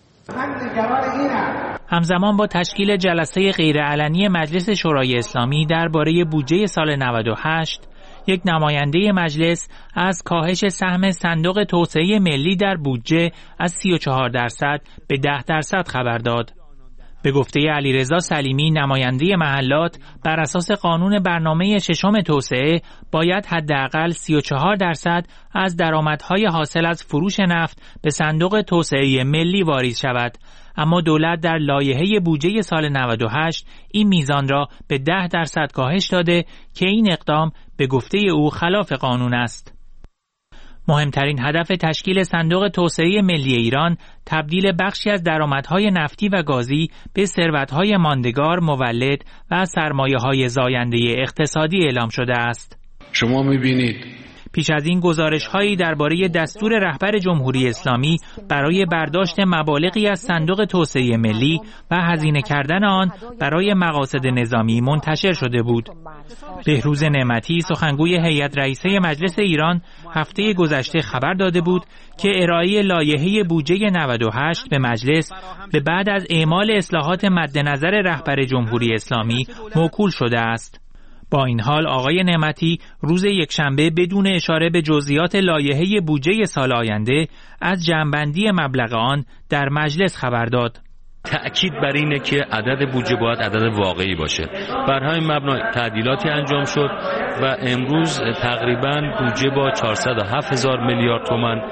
همزمان با تشکیل جلسه غیرعلنی مجلس شورای اسلامی درباره بودجه سال 98، یک نماینده مجلس از کاهش سهم صندوق توسعه ملی در بودجه از 34% به 10% خبر داد. به گفته علیرضا سلیمی، نماینده محلات، بر اساس قانون برنامه ششم توسعه باید حداقل 34% از درآمدهای حاصل از فروش نفت به صندوق توسعه ملی واریز شود، اما دولت در لایحه بودجه سال 98 این میزان را به 10% کاهش داده که این اقدام به گفته او خلاف قانون است. مهمترین هدف تشکیل صندوق توسعه ملی ایران تبدیل بخشی از درآمدهای نفتی و گازی به ثروت‌های ماندگار، مولد و سرمایه‌های زاینده اقتصادی اعلام شده است. شما می‌بینید پیش از این گزارش‌هایی درباره دستور رهبر جمهوری اسلامی برای برداشت مبالغی از صندوق توسعه ملی و هزینه کردن آن برای مقاصد نظامی منتشر شده بود. بهروز نعمتی، سخنگوی هیئت رئیسه مجلس ایران، هفته گذشته خبر داده بود که ارائه لایحه بودجه 98 به مجلس به بعد از اعمال اصلاحات مد نظر رهبر جمهوری اسلامی موکول شده است. با این حال آقای نعمتی روز یکشنبه بدون اشاره به جزئیات لایحه بودجه سال آینده از جمع‌بندی مبلغ آن در مجلس خبر داد. تأکید بر اینه که عدد بودجه باید عدد واقعی باشه. بر همین مبنا تعدیلاتی انجام شد و امروز تقریباً بودجه با 407,000 میلیارد تومان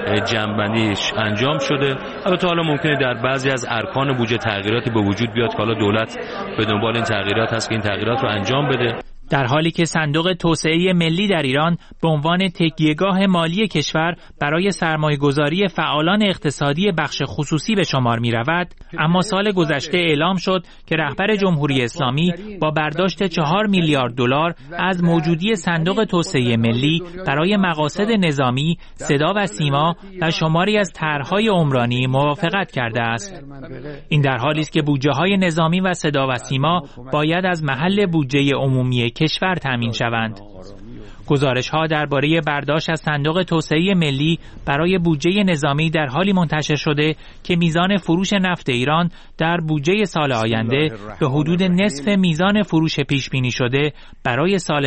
جمع‌بندیش انجام شده. البته حالا ممکنه در بعضی از ارکان بودجه تغییراتی به وجود بیاد که حالا دولت به دنبال این تغییرات هست که این تغییرات رو انجام بده. در حالی که صندوق توسعه ملی در ایران به عنوان تکیهگاه مالی کشور برای سرمایه‌گذاری فعالان اقتصادی بخش خصوصی به شمار می‌رود، اما سال گذشته اعلام شد که رهبر جمهوری اسلامی با برداشت 4 میلیارد دلار از موجودی صندوق توسعه ملی برای مقاصد نظامی، صدا و سیما و شماری از طرح‌های عمرانی موافقت کرده است. این در حالی است که بودجه‌های نظامی و صدا و سیما باید از محل بودجه عمومی کشور تامین شوند. گزارش‌ها درباره برداشت از صندوق توسعه ملی برای بودجه نظامی در حالی منتشر شده که میزان فروش نفت ایران در بودجه سال آینده به حدود نصف میزان فروش پیش بینی شده برای سال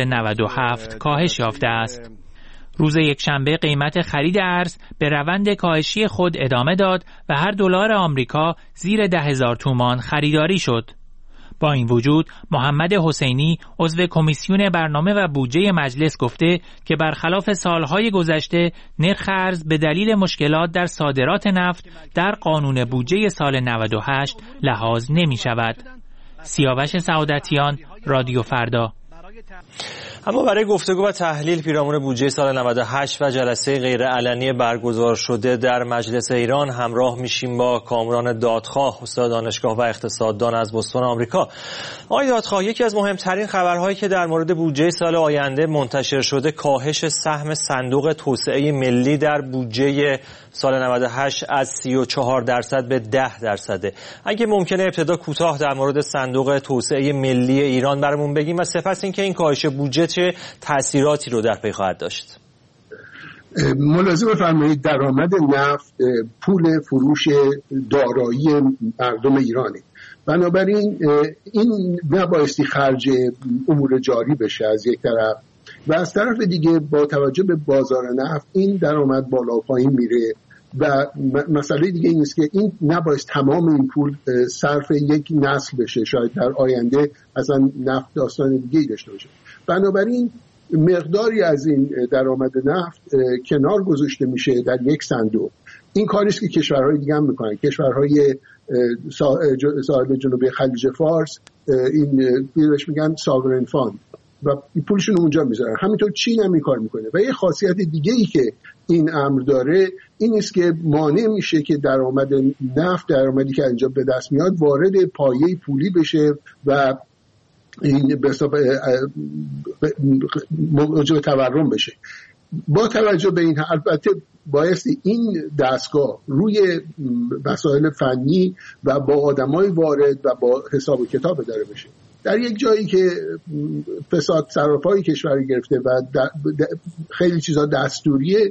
97 کاهش یافته است. روز یکشنبه قیمت خرید ارز به روند کاهشی خود ادامه داد و هر دلار آمریکا زیر 10,000 تومان خریداری شد. با این وجود محمد حسینی عضو کمیسیون برنامه و بودجه مجلس گفته که برخلاف سالهای گذشته نرخ ارز به دلیل مشکلات در صادرات نفت در قانون بودجه سال 98 لحاظ نمی شود. سیاوش سعادتیان، رادیو فردا. اما برای گفتگو و تحلیل پیرامون بودجه سال 98 و جلسه غیرعلنی برگزار شده در مجلس ایران همراه میشیم با کامران دادخواه، استاد دانشگاه و اقتصاددان از بوستون آمریکا. آقای دادخواه، یکی از مهمترین خبرهایی که در مورد بودجه سال آینده منتشر شده کاهش سهم صندوق توسعه ملی در بودجه سال 98 از 34% به 10%. اگه ممکنه ابتدا کوتاه در مورد صندوق توسعه ملی ایران برامون بگیم و سپس اینکه این کاهش بودجه چه تأثیراتی رو در پی خواهد داشت. ملاحظه بفرمایید درآمد نفت پول فروش دارایی مردم ایرانه، بنابراین این نبایستی خرج امور جاری بشه از یک طرف، و از طرف دیگه با توجه به بازار نفت این درآمد بالا و پایین میره و مسئله دیگه این است که این نباید تمام این پول صرف یک نسل بشه، شاید در آینده اصلا نفت داستان دیگه‌ای داشته باشه. بنابراین مقداری از این درآمد نفت کنار گذاشته میشه در یک صندوق. این کاری است که کشورهای دیگه هم میکنن. کشورهای ساحل جنوبی خلیج فارس این بهش میگن ساورن فاند و پولشون اونجا میذارن. همینطور چین هم این کار میکنه. و یه خاصیت دیگه ای که این امر داره این است که مانع میشه که درآمد نفت، درآمدی که اینجا به دست میاد، وارد پایه پولی بشه و این به حساب موجب تورم بشه. با توجه به این البته بایستی این دستگاه روی مسائل فنی و با آدمای وارد و با حساب و کتاب داره بشه. در یک جایی که فساد سراپای کشوری گرفته و خیلی چیزا دستوریه،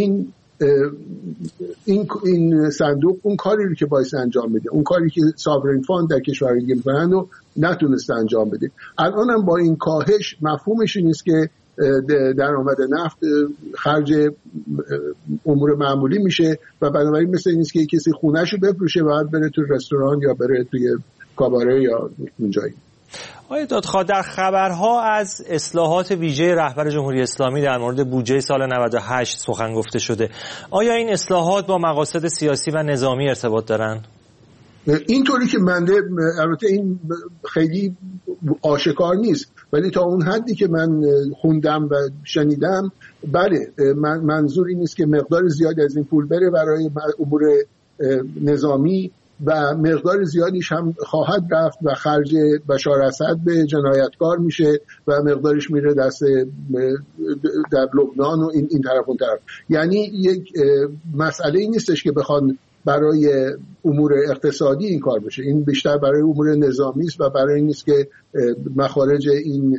این صندوق اون کاری رو که باید انجام بده، اون کاری که ساورین فاند در کشورهای دیگه میکنن و نتونسته انجام بده. الان هم با این کاهش مفهومش این است که درآمد نفت خرج امور معمولی میشه و بنابراین مثل این است که کسی خونه‌شو بفروشه و بعد بره تو رستوران یا بره توی کاباره یا اونجایی. آقای دادخواه، در خبرها از اصلاحات ویژه رهبر جمهوری اسلامی در مورد بودجه سال 98 سخن گفته شده. آیا این اصلاحات با مقاصد سیاسی و نظامی ارتباط دارن؟ اینطوری که البته این خیلی آشکار نیست، ولی تا اون حدی که من خوندم و شنیدم بله، منظور این نیست که مقدار زیادی از این پول بره برای امور نظامی و مقدار زیادیش هم خواهد رفت و خرج بشار اسد به جنایتکار میشه و مقدارش میره دست در لبنان و این طرف اون طرف. یعنی یک مسئله این نیستش که بخوان برای امور اقتصادی این کار بشه، این بیشتر برای امور نظامی است و برای این نیست که مخارج این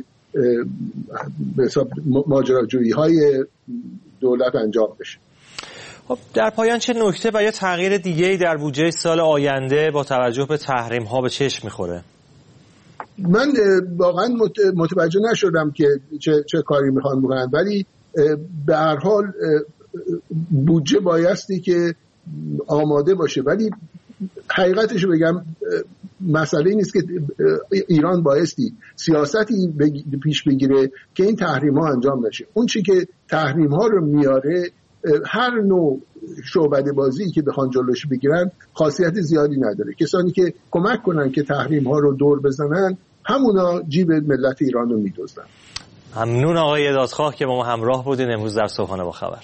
ماجراجویی های دولت انجام بشه. خب در پایان چه نکته و یا تغییر دیگه‌ای در بودجه سال آینده با توجه به تحریم ها به چشم میخوره؟ من واقعا متوجه نشدم که چه کاری میخوان بکنن، ولی به هر حال بودجه بایستی که آماده باشه. ولی حقیقتش بگم مسئله نیست که ایران بایستی سیاستی پیش بگیره که این تحریم ها انجام نشه. اون چی که تحریم ها رو میاره، هر نوع شعبده بازی که بخوان جلوش بگیرن خاصیت زیادی نداره. کسانی که کمک کنن که تحریم ها رو دور بزنن همونا جیب ملت ایران رو میدزدن. ممنون آقای دادخواه که با ما همراه بودین امروز در صبحانه با خبر.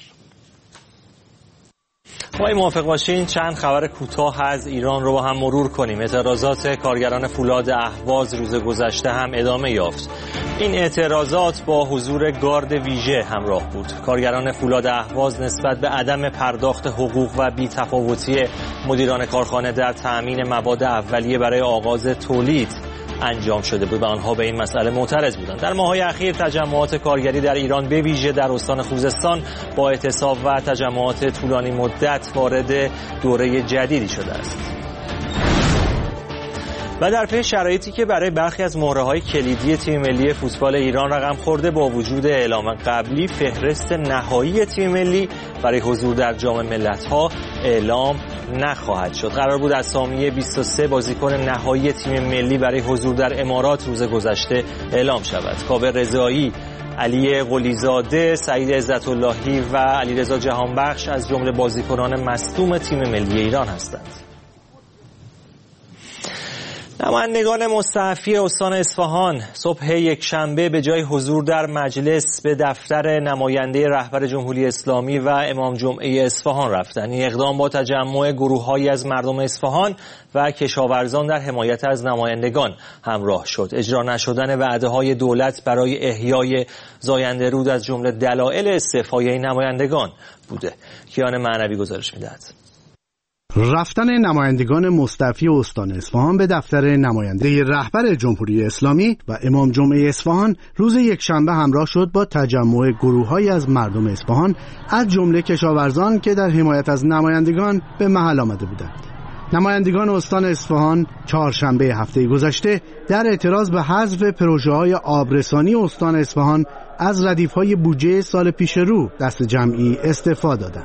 ما موافق باشین چند خبر کوتاه از ایران رو با هم مرور کنیم. اعتراضات کارگران فولاد اهواز روز گذشته هم ادامه یافت. این اعتراضات با حضور گارد ویژه همراه بود. کارگران فولاد اهواز نسبت به عدم پرداخت حقوق و بی‌تفاوتی مدیران کارخانه در تأمین مواد اولیه برای آغاز تولید انجام شده بود و آنها به این مسئله معترض بودند. در ماه‌های اخیر تجمعات کارگری در ایران به ویژه در استان خوزستان با اعتصاب و تجمعات طولانی مدت وارد دوره جدیدی شده است. و در پی شرایطی که برای برخی از مهره‌های کلیدی تیم ملی فوتبال ایران رقم خورده، با وجود اعلام قبلی فهرست نهایی تیم ملی برای حضور در جام ملت‌ها اعلام نخواهد شد. قرار بود اسامی 23 بازیکن نهایی تیم ملی برای حضور در امارات روز گذشته اعلام شود. کاوه رضایی، علی قلیزاده، سعید عزت اللهی و علیرضا جهانبخش از جمله بازیکنان مصدوم تیم ملی ایران هستند. نمایندگان مستعفی استان اصفهان صبح یکشنبه به جای حضور در مجلس به دفتر نماینده رهبر جمهوری اسلامی و امام جمعه اصفهان رفتند. این اقدام با تجمع گروه‌هایی از مردم اصفهان و کشاورزان در حمایت از نمایندگان همراه شد. اجرا نشدن وعده‌های دولت برای احیای زاینده رود از جمله دلایل استعفای این نمایندگان بوده. کیان معنوی گزارش می‌دهد. رفتن نمایندگان مستعفی استان اصفهان به دفتر نماینده رهبر جمهوری اسلامی و امام جمعه اصفهان روز یکشنبه همراه شد با تجمع گروه‌هایی از مردم اصفهان از جمله کشاورزان که در حمایت از نمایندگان به محل آمده بودند. نمایندگان استان اصفهان چهارشنبه هفته گذشته در اعتراض به حذف پروژه‌های آبرسانی استان اصفهان از ردیف‌های بودجه سال پیش رو دست جمعی استعفا دادند.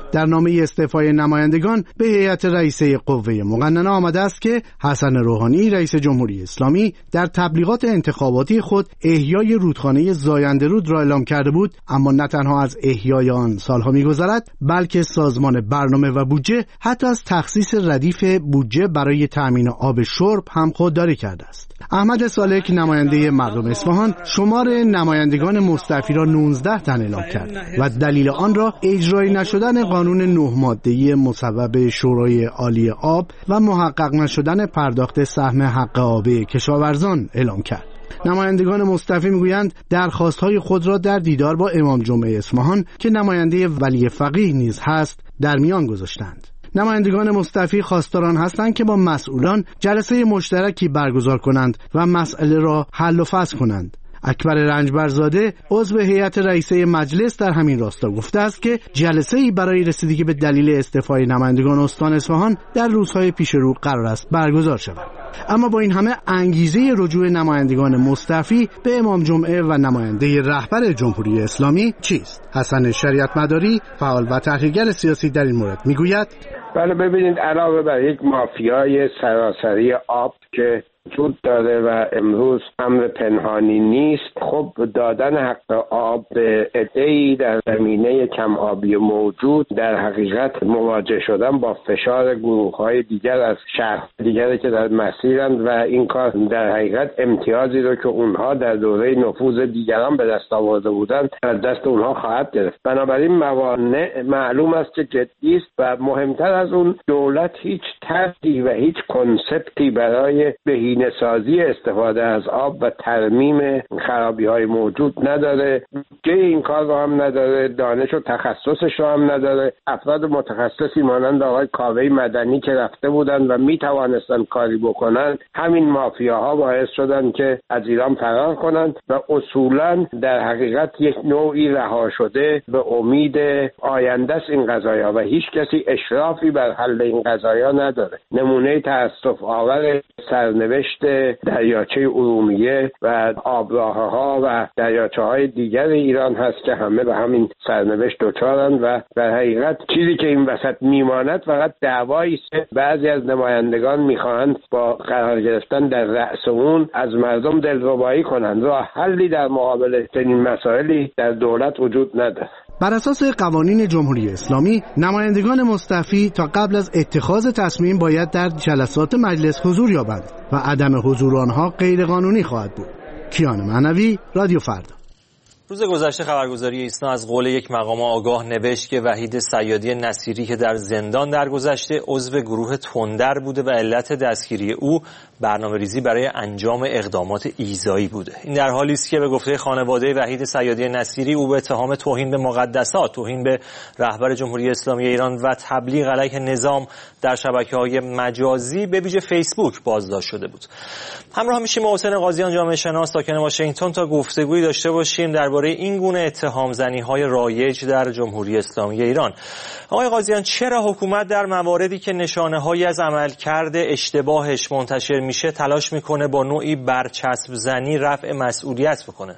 در نامه استعفای نمایندگان به هیئت رئیسه قوه مقننه آمده است که حسن روحانی رئیس جمهوری اسلامی در تبلیغات انتخاباتی خود احیای رودخانه زاینده رود را اعلام کرده بود، اما نه تنها از احیای آن سالها می‌گذرد، بلکه سازمان برنامه و بودجه حتی از تخصیص ردیف بودجه برای تأمین آب شرب هم خودداری کرده است. احمد سالک نماینده مردم اصفهان شمار نمایندگان مستعفی را 19 تن اعلام کرد و دلیل آن را اجرایی نشدن قانون 9 ماده‌ای مصوب شورای عالی آب و محقق نشدن پرداخت سهم حق آب کشاورزان اعلام کرد. نمایندگان مستعفی میگویند درخواست‌های خود را در دیدار با امام جمعه اصفهان که نماینده ولی فقیه نیز هست در میان گذاشتند. نمایندگان مستعفی خواستاران هستند که با مسئولان جلسه مشترکی برگزار کنند و مسئله را حل و فصل کنند. اکبر رنجبرزاده عضو هیئت رئیسه مجلس در همین راستا گفته است که جلسه‌ای برای رسیدگی به دلیل استعفای نمایندگان استان اصفهان در روزهای پیش رو قرار است برگزار شود. اما با این همه انگیزه رجوع نمایندگان مستعفی به امام جمعه و نماینده رهبر جمهوری اسلامی چیست؟ حسن شریعت مداری فعال و تحلیلگر سیاسی در این مورد میگوید: بله، ببینید، علاوه بر یک مافیای سراسری آب که وجود داره و امروز امر پنهانی نیست، خب دادن حق آب به عده‌ای در زمینه کم آبی موجود در حقیقت مواجه شدن با فشار گروه‌های دیگر از شهر دیگری که در مسیرند و این کار در حقیقت امتیازی رو که اونها در دوره نفوذ دیگران به دست آورده بودند از دست اونها خواهد گرفت. بنابراین موانع معلوم است که جدی است و مهمتر از اون دولت هیچ طرحی و هیچ کنسپتی برای بهینه‌سازی استفاده از آب و ترمیم خرابی‌های موجود نداره. این کار رو هم نداره، دانش و تخصصش رو هم نداره. افراد متخصصی مانند آقای کاوه مدنی که رفته بودن و میتوانستن کاری بکنن، همین مافیاها باعث شدن که از ایران فرار کنند و اصولا در حقیقت یک نوعی رها شده به امید آینده است این قضایا و هیچ کسی اشرافی بر حل این قضایا نداره. نمونه تأسف آور سرنوشت دریاچه ارومیه و آبراه‌ها و دریاچه‌های دیگر ایران هست که همه به همین سرنوشت دچارن و در حقیقت چیزی که این وسط میماند فقط دعوایی است. بعضی از نمایندگان میخواهند با قرار گرفتن در رأس اون از مردم دلربایی کنند. راه حلی در مقابل چنین مسائلی در دولت وجود ندارد. بر اساس قوانین جمهوری اسلامی نمایندگان مستعفی تا قبل از اتخاذ تصمیم باید در جلسات مجلس حضور یابند و عدم حضور آنها غیرقانونی خواهد بود. کیان معنوی، رادیو فردا. روز گذشته خبرگزاری ایسنا از قول یک مقام آگاه نوشت که وحید صیادی نصیری که در زندان درگذشته عضو گروه تندر بوده و علت دستگیری او برنامه‌ریزی برای انجام اقدامات ایذایی بوده. این در حالی است که به گفته خانواده وحید صیادی نصیری او به اتهام توهین به مقدسات، توهین به رهبر جمهوری اسلامی ایران و تبلیغ علیه نظام در شبکه‌های مجازی به ویژه فیسبوک بازداشت شده بود. همراه میشیم با حسین قاضیان جامعه شناس ساکن واشنگتن تا گفتگویی داشته باشیم درباره این گونه اتهام زنی‌های رایج در جمهوری اسلامی ایران. آقای قاضیان، چرا حکومت در مواردی که نشانه‌هایی از عملکرد اشتباهش منتشر میشه تلاش میکنه با نوعی برچسب زنی رفع مسئولیت بکنه؟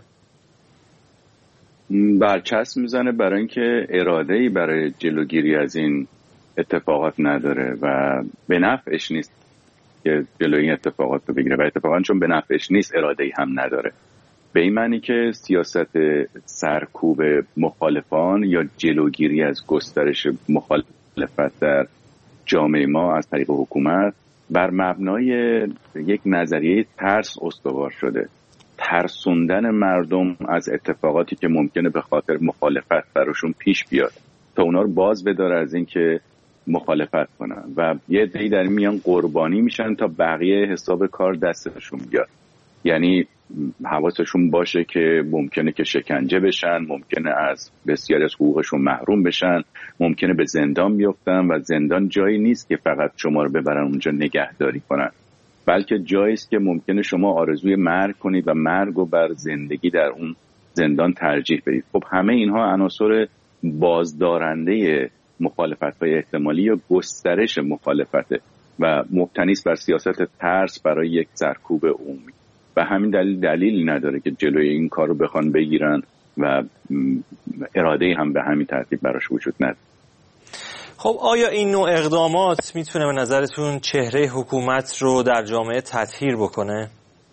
برچسب میزنه برای اینکه اراده‌ای برای جلوگیری از این اتفاقات نداره و به نفعش نیست که جلوی این اتفاقات رو بگیره و اتفاقا چون به نفعش نیست اراده‌ای هم نداره. به این معنی که سیاست سرکوب مخالفان یا جلوگیری از گسترش مخالفت در جامعه ما از طریق حکومت بر مبنای یک نظریه ترس استوار شده. ترسوندن مردم از اتفاقاتی که ممکنه به خاطر مخالفت براشون پیش بیاد تا اونا رو باز بداره از اینکه مخالفت کنن و یه عده‌ای در میان قربانی میشن تا بقیه حساب کار دستشون بیاد. یعنی حواسشون باشه که ممکنه که شکنجه بشن، ممکنه از بسیاری از حقوقشون محروم بشن، ممکنه به زندان بیفتن و زندان جایی نیست که فقط شما رو ببرن اونجا نگهداری کنن، بلکه جایی است که ممکنه شما آرزوی مرگ کنید و مرگ رو بر زندگی در اون زندان ترجیح بدید. خب همه اینها عناصر بازدارنده مخالفت‌های احتمالی یا گسترش مخالفته و مبتنی است بر سیاست ترس برای یک سرکوب عمومی و همین دلیلی نداره که جلوی این کار رو بخوان بگیرن و اراده هم به همین ترتیب براش وجود نداره. خب آیا این نوع اقدامات میتونه به نظرتون چهره حکومت رو در جامعه تطهیر بکنه؟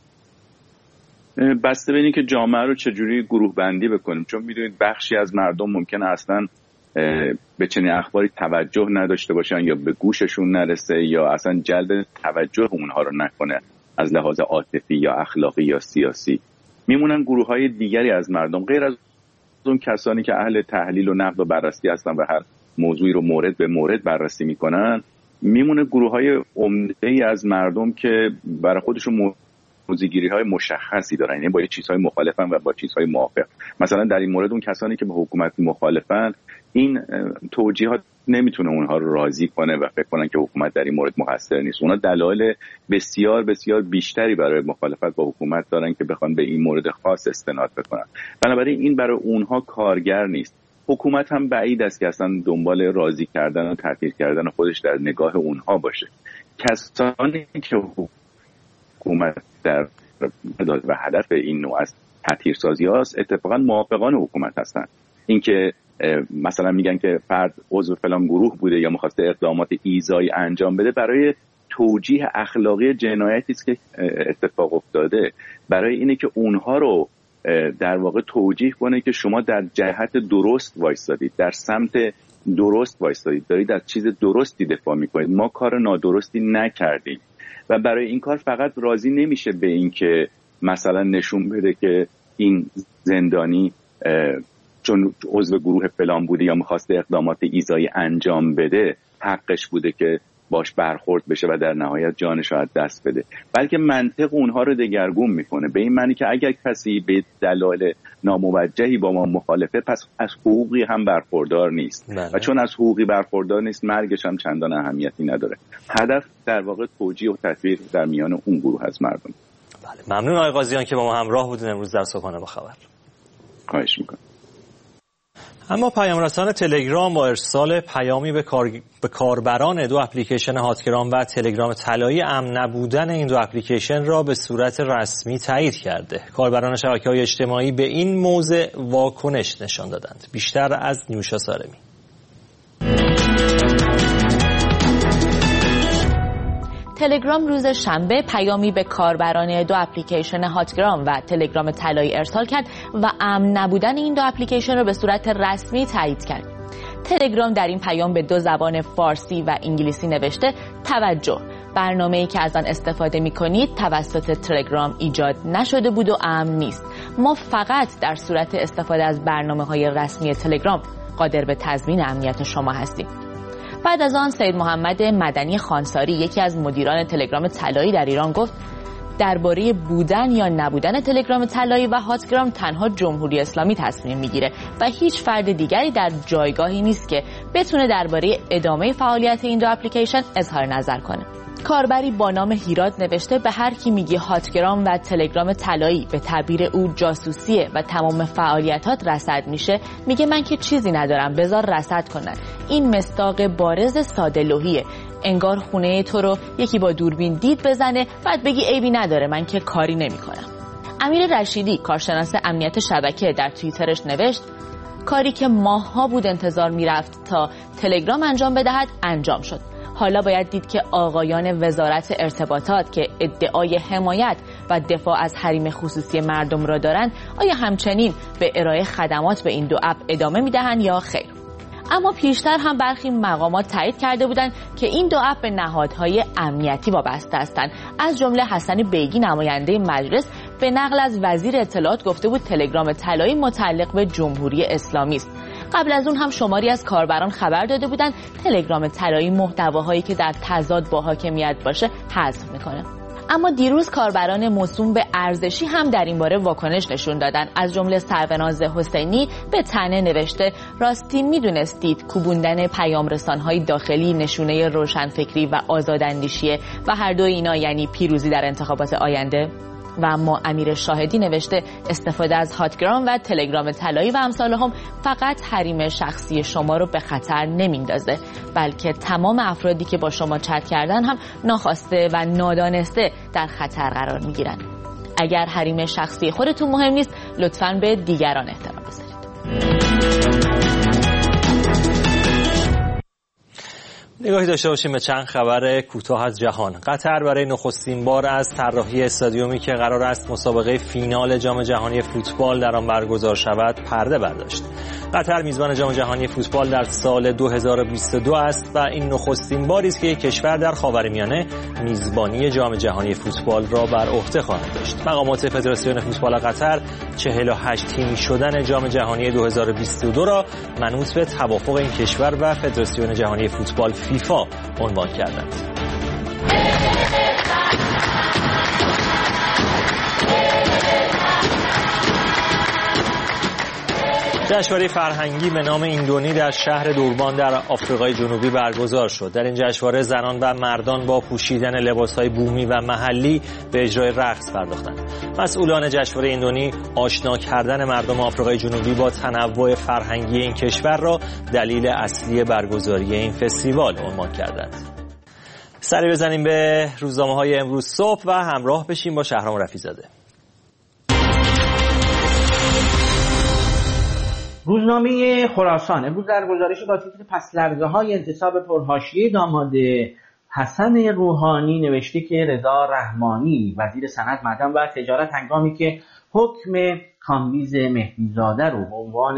بسته به اینی که جامعه رو چجوری گروه بندی بکنیم، چون میدونید بخشی از مردم ممکنه اصلا به چنین اخباری توجه نداشته باشن یا به گوششون نرسه یا اصلا جلب توجه اونها رو نکنه از لحاظ عاطفی یا اخلاقی یا سیاسی. میمونن گروه های دیگری از مردم غیر از اون کسانی که اهل تحلیل و نقد و بررسی هستن و هر موضوعی رو مورد به مورد بررسی میکنن. میمونه گروه های عمده‌ای از مردم که برای خودشون موضوعگیری های مشخصی دارن، یعنی با یه چیزهای مخالفن و با چیزهای موافق. مثلا در این مورد اون کسانی که به حکومت مخالفن، این توجیهات نمیتونه اونها رو راضی کنه و فکر کنن که حکومت در این مورد مقصر نیست. اونا دلایل بسیار بسیار بیشتری برای مخالفت با حکومت دارن که بخوان به این مورد خاص استناد بکنن. بنابراین این برای اونها کارگر نیست. حکومت هم بعید است که اصلا دنبال راضی کردن و تطهیر کردن خودش در نگاه اونها باشه. کسانی که حکومت در و هدف این نوع از تطهیرسازی هاست اتفاقا موافقان حکومت هستند. اینکه مثلا میگن که فرد عضو فلان گروه بوده یا میخواسته اقدامات ایذایی انجام بده، برای توجیه اخلاقی جنایتی است که اتفاق افتاده، برای اینه که اونها رو در واقع توجیه کنه که شما در جهت درست وایستادید، در سمت درست وایستادید، دارید از چیز درستی دفاع میکنید، ما کار نادرستی نکردیم. و برای این کار فقط راضی نمیشه به این که مثلا نشون بده که این زندانی چون عضو گروه فلان بوده یا میخواسته اقدامات ایذایی انجام بده حقش بوده که باش برخورد بشه و در نهایت جانش رو از دست بده، بلکه منطق اونها رو دگرگون میکنه، به این معنی که اگر کسی به دلایل ناموجهی با ما مخالفه پس از حقوقی هم برخوردار نیست. و چون از حقوقی برخوردار نیست مرگش هم چندان اهمیتی نداره. هدف در واقع توجیه و تطهیر در میان اون گروه از مردم. بله، ممنون آقای قاضیان که با ما همراه بودین امروز در صبحانه با خبر. خواهش میکنم. اما پیام‌رسان تلگرام با ارسال پیامی به کاربران دو اپلیکیشن هاتگرام و تلگرام طلایی امن نبودن این دو اپلیکیشن را به صورت رسمی تایید کرده. کاربران شبکه‌های اجتماعی به این موضوع واکنش نشان دادند. بیشتر از نیوشا سارمی. تلگرام روز شنبه پیامی به کاربران دو اپلیکیشن هاتگرام و تلگرام طلایی ارسال کرد و امن نبودن این دو اپلیکیشن را به صورت رسمی تایید کرد. تلگرام در این پیام به دو زبان فارسی و انگلیسی نوشته: توجه، برنامه‌ای که از آن استفاده می‌کنید توسط تلگرام ایجاد نشده بود و امن نیست. ما فقط در صورت استفاده از برنامه‌های رسمی تلگرام قادر به تضمین امنیت شما هستیم. بعد از آن سید محمد مدنی خانساری، یکی از مدیران تلگرام طلایی در ایران، گفت درباره بودن یا نبودن تلگرام طلایی و هاتگرام تنها جمهوری اسلامی تصمیم میگیره و هیچ فرد دیگری در جایگاهی نیست که بتونه درباره ادامه فعالیت این دو اپلیکیشن اظهار نظر کنه. کاربری با نام هیراد نوشته: به هر کی میگی هاتگرام و تلگرام طلایی به تعبیر او جاسوسیه و تمام فعالیتات رصد میشه، میگه من که چیزی ندارم، بذار رصد کنن. این مصداق بارز ساده لوحیه. انگار خونه تو رو یکی با دوربین دید بزنه بعد بگی عیبی نداره، من که کاری نمیکنم. امیر رشیدی، کارشناس امنیت شبکه، در توییترش نوشت: کاری که ماه‌ها بود انتظار میرفت تا تلگرام انجام بدهد انجام شد. حالا باید دید که آقایان وزارت ارتباطات که ادعای حمایت و دفاع از حریم خصوصی مردم را دارند، آیا همچنین به ارائه خدمات به این دو اپ ادامه میدهند یا خیر. اما پیشتر هم برخی مقامات تایید کرده بودند که این دو اپ به نهادهای امنیتی وابسته هستند. از جمله حسن بیگی، نماینده مجلس، به نقل از وزیر اطلاعات گفته بود تلگرام طلایی متعلق به جمهوری اسلامی است. قبل از اون هم شماری از کاربران خبر داده بودند تلگرام طلایی محتواهایی که در تضاد با حاکمیت باشه حذف میکنه. اما دیروز کاربران موسوم به ارزشی هم در این باره واکنش نشون دادن. از جمله سروناز حسینی به تنه نوشته: راستی میدونستید کوبوندن پیام رسانهای داخلی نشونه روشنفکری و آزاداندیشیه و هر دو اینا یعنی پیروزی در انتخابات آینده؟ و اما امیر شاهدی نوشته: استفاده از هاتگرام و تلگرام طلایی و امثالهم فقط حریم شخصی شما رو به خطر نمیندازه، بلکه تمام افرادی که با شما چت کردن هم ناخواسته و نادانسته در خطر قرار میگیرن. اگر حریم شخصی خودتون مهم نیست، لطفاً به دیگران احترام بذارید. نگاهی داشته باشیم به چند خبر کوتاه از جهان. قطر برای نخستین بار از طراحی استادیومی که قرار است مسابقه فینال جام جهانی فوتبال در آن برگزار شود پرده برداشت. قطر میزبان جام جهانی فوتبال در سال 2022 است و این نخستین باری است که یک کشور در خاورمیانه میزبانی جام جهانی فوتبال را بر عهده خواهد داشت. مقامات فدراسیون فوتبال قطر 48 تیمی شدن جام جهانی 2022 را منوط به توافق این کشور و فدراسیون جهانی فوتبال فیفا عنوان کردند. جشنواره فرهنگی به نام ایندونی در شهر دوربان در آفریقای جنوبی برگزار شد. در این جشنواره زنان و مردان با پوشیدن لباس‌های بومی و محلی به اجرای رقص پرداختند. مسئولان جشنواره ایندونی آشنا کردن مردم آفریقای جنوبی با تنوع فرهنگی این کشور را دلیل اصلی برگزاری این فستیوال عنوان کردند. سری بزنیم به روزنامه‌های امروز صبح و همراه بشیم با شهرام رفیع‌زاده. روزنامه خراسان امروز در گزارشی با تیتر پس‌لرزه‌های انتصاب پرحاشیه داماد حسن روحانی نوشته که رضا رحمانی وزیر صنعت معدن و تجارت هنگامی که حکم کامبیز مهدیزاده رو به عنوان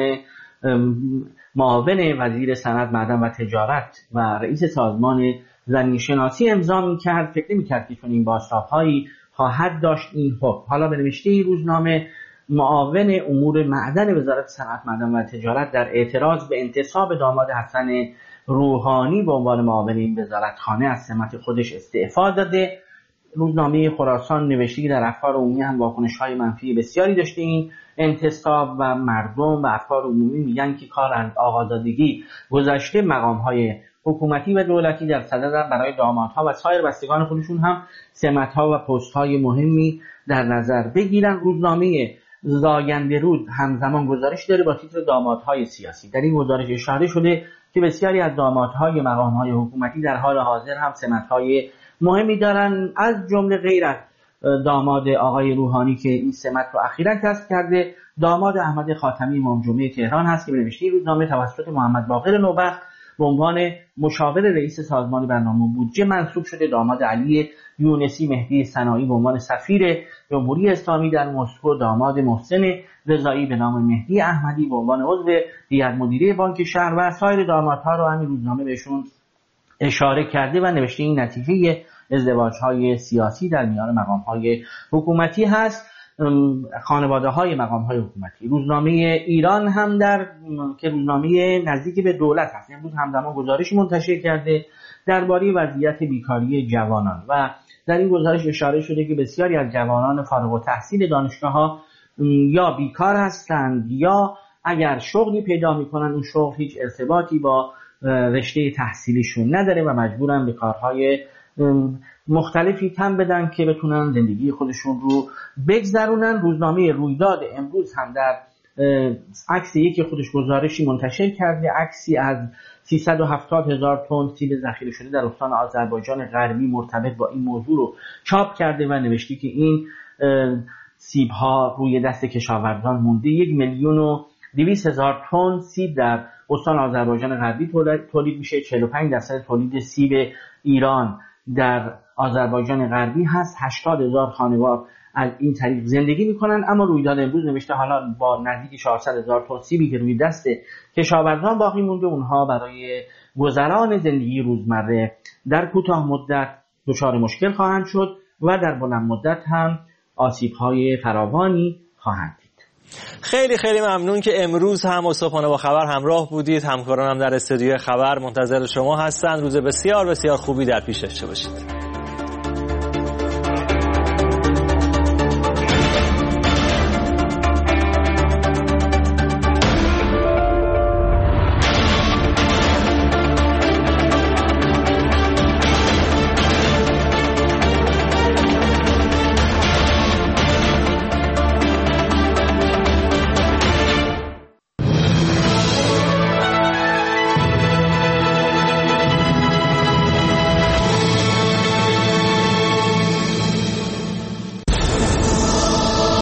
معاون وزیر صنعت معدن و تجارت و رئیس سازمان زمین‌شناسی امضا می‌کرد فکر نمی‌کرد که چون این بازتاب‌هایی خواهد داشت این حکم. حالا به نوشته روزنامه معاون امور معدن وزارت صنعت معدن و تجارت در اعتراض به انتصاب داماد حسن روحانی به عنوان معاون این وزارتخانه از سمت خودش استعفا داده. روزنامه خراسان نوشته که در افکار عمومی هم واکنش‌های منفی بسیاری داشته این انتصاب و مردم و افکار عمومی میگن که کار از آقازادگی گذشته، مقام‌های حکومتی و دولتی در صدد برای دامادها و سایر بستگان خودشون هم سمت‌ها و پست‌های مهمی در نظر بگیرن. روزنامه زاینده رود همزمان گزارش داره با تیتر دامادهای سیاسی. در این گزارش اشاره شده که بسیاری از دامادهای مقام‌های حکومتی در حال حاضر هم سمت‌های مهمی دارن، از جمله غیر از داماد آقای روحانی که این سمت رو اخیراً کسب کرده، داماد احمد خاتمی امام جمعه تهران هست که به نوشته روزنامه توسط محمد باقر نوبخت به عنوان مشاور رئیس سازمان برنامه بودجه منصوب شده. داماد علی یونسی مهدی صناعی به عنوان سفیر جمهوری اسلامی در مسکو، داماد محسن رضایی به نام مهدی احمدی به عنوان عضو هیئت مدیره بانک شهر و سایر دامادها رو همین روزنامه بهشون اشاره کرده و نوشته این نتیجه ازدواج‌های سیاسی در میان مقام‌های حکومتی هست، خانواده‌های مقام‌های حکومتی. روزنامه ایران هم که روزنامه نزدیک به دولت هست امروز همزمان گزارشی منتشر کرده درباره وضعیت بیکاری جوانان و در این گزارش اشاره شده که بسیاری از جوانان فارغ التحصیل دانشگاه‌ها یا بیکار هستند یا اگر شغلی پیدا می‌کنند اون شغل هیچ ارتباطی با رشته تحصیلیشون نداره و مجبورن به کارهای مختلفی تن بدن که بتونن زندگی خودشون رو بگذرونن. روزنامه رویداد امروز هم در عکس یکی خودش گزارشی منتشر کرده، عکسی از 370,000 تن سیب ذخیره شده در استان آذربایجان غربی مرتبط با این موضوع رو چاپ کرده و نوشته که این سیب ها روی دست کشاورزان مونده. 1,200,000 تن سیب در استان آذربایجان غربی تولید میشه. 45% تولید سیب ایران در آذربایجان غربی هست. 80,000 خانوار از این طریق زندگی میکنن. اما رویداد امروز نوشته حالا با نزدیک 400,000 تن سیبی که روی دست کشاورزان باقی مونده، اونها برای گذران زندگی روزمره در کوتاه مدت دچار مشکل خواهند شد و در بلند مدت هم آسیب‌های فراوانی خواهند دید. خیلی خیلی ممنون که امروز هم با صبحانه با خبر همراه بودید. همکارانم در استودیو خبر منتظر شما هستند. روز بسیار بسیار خوبی در پیش داشته باشید.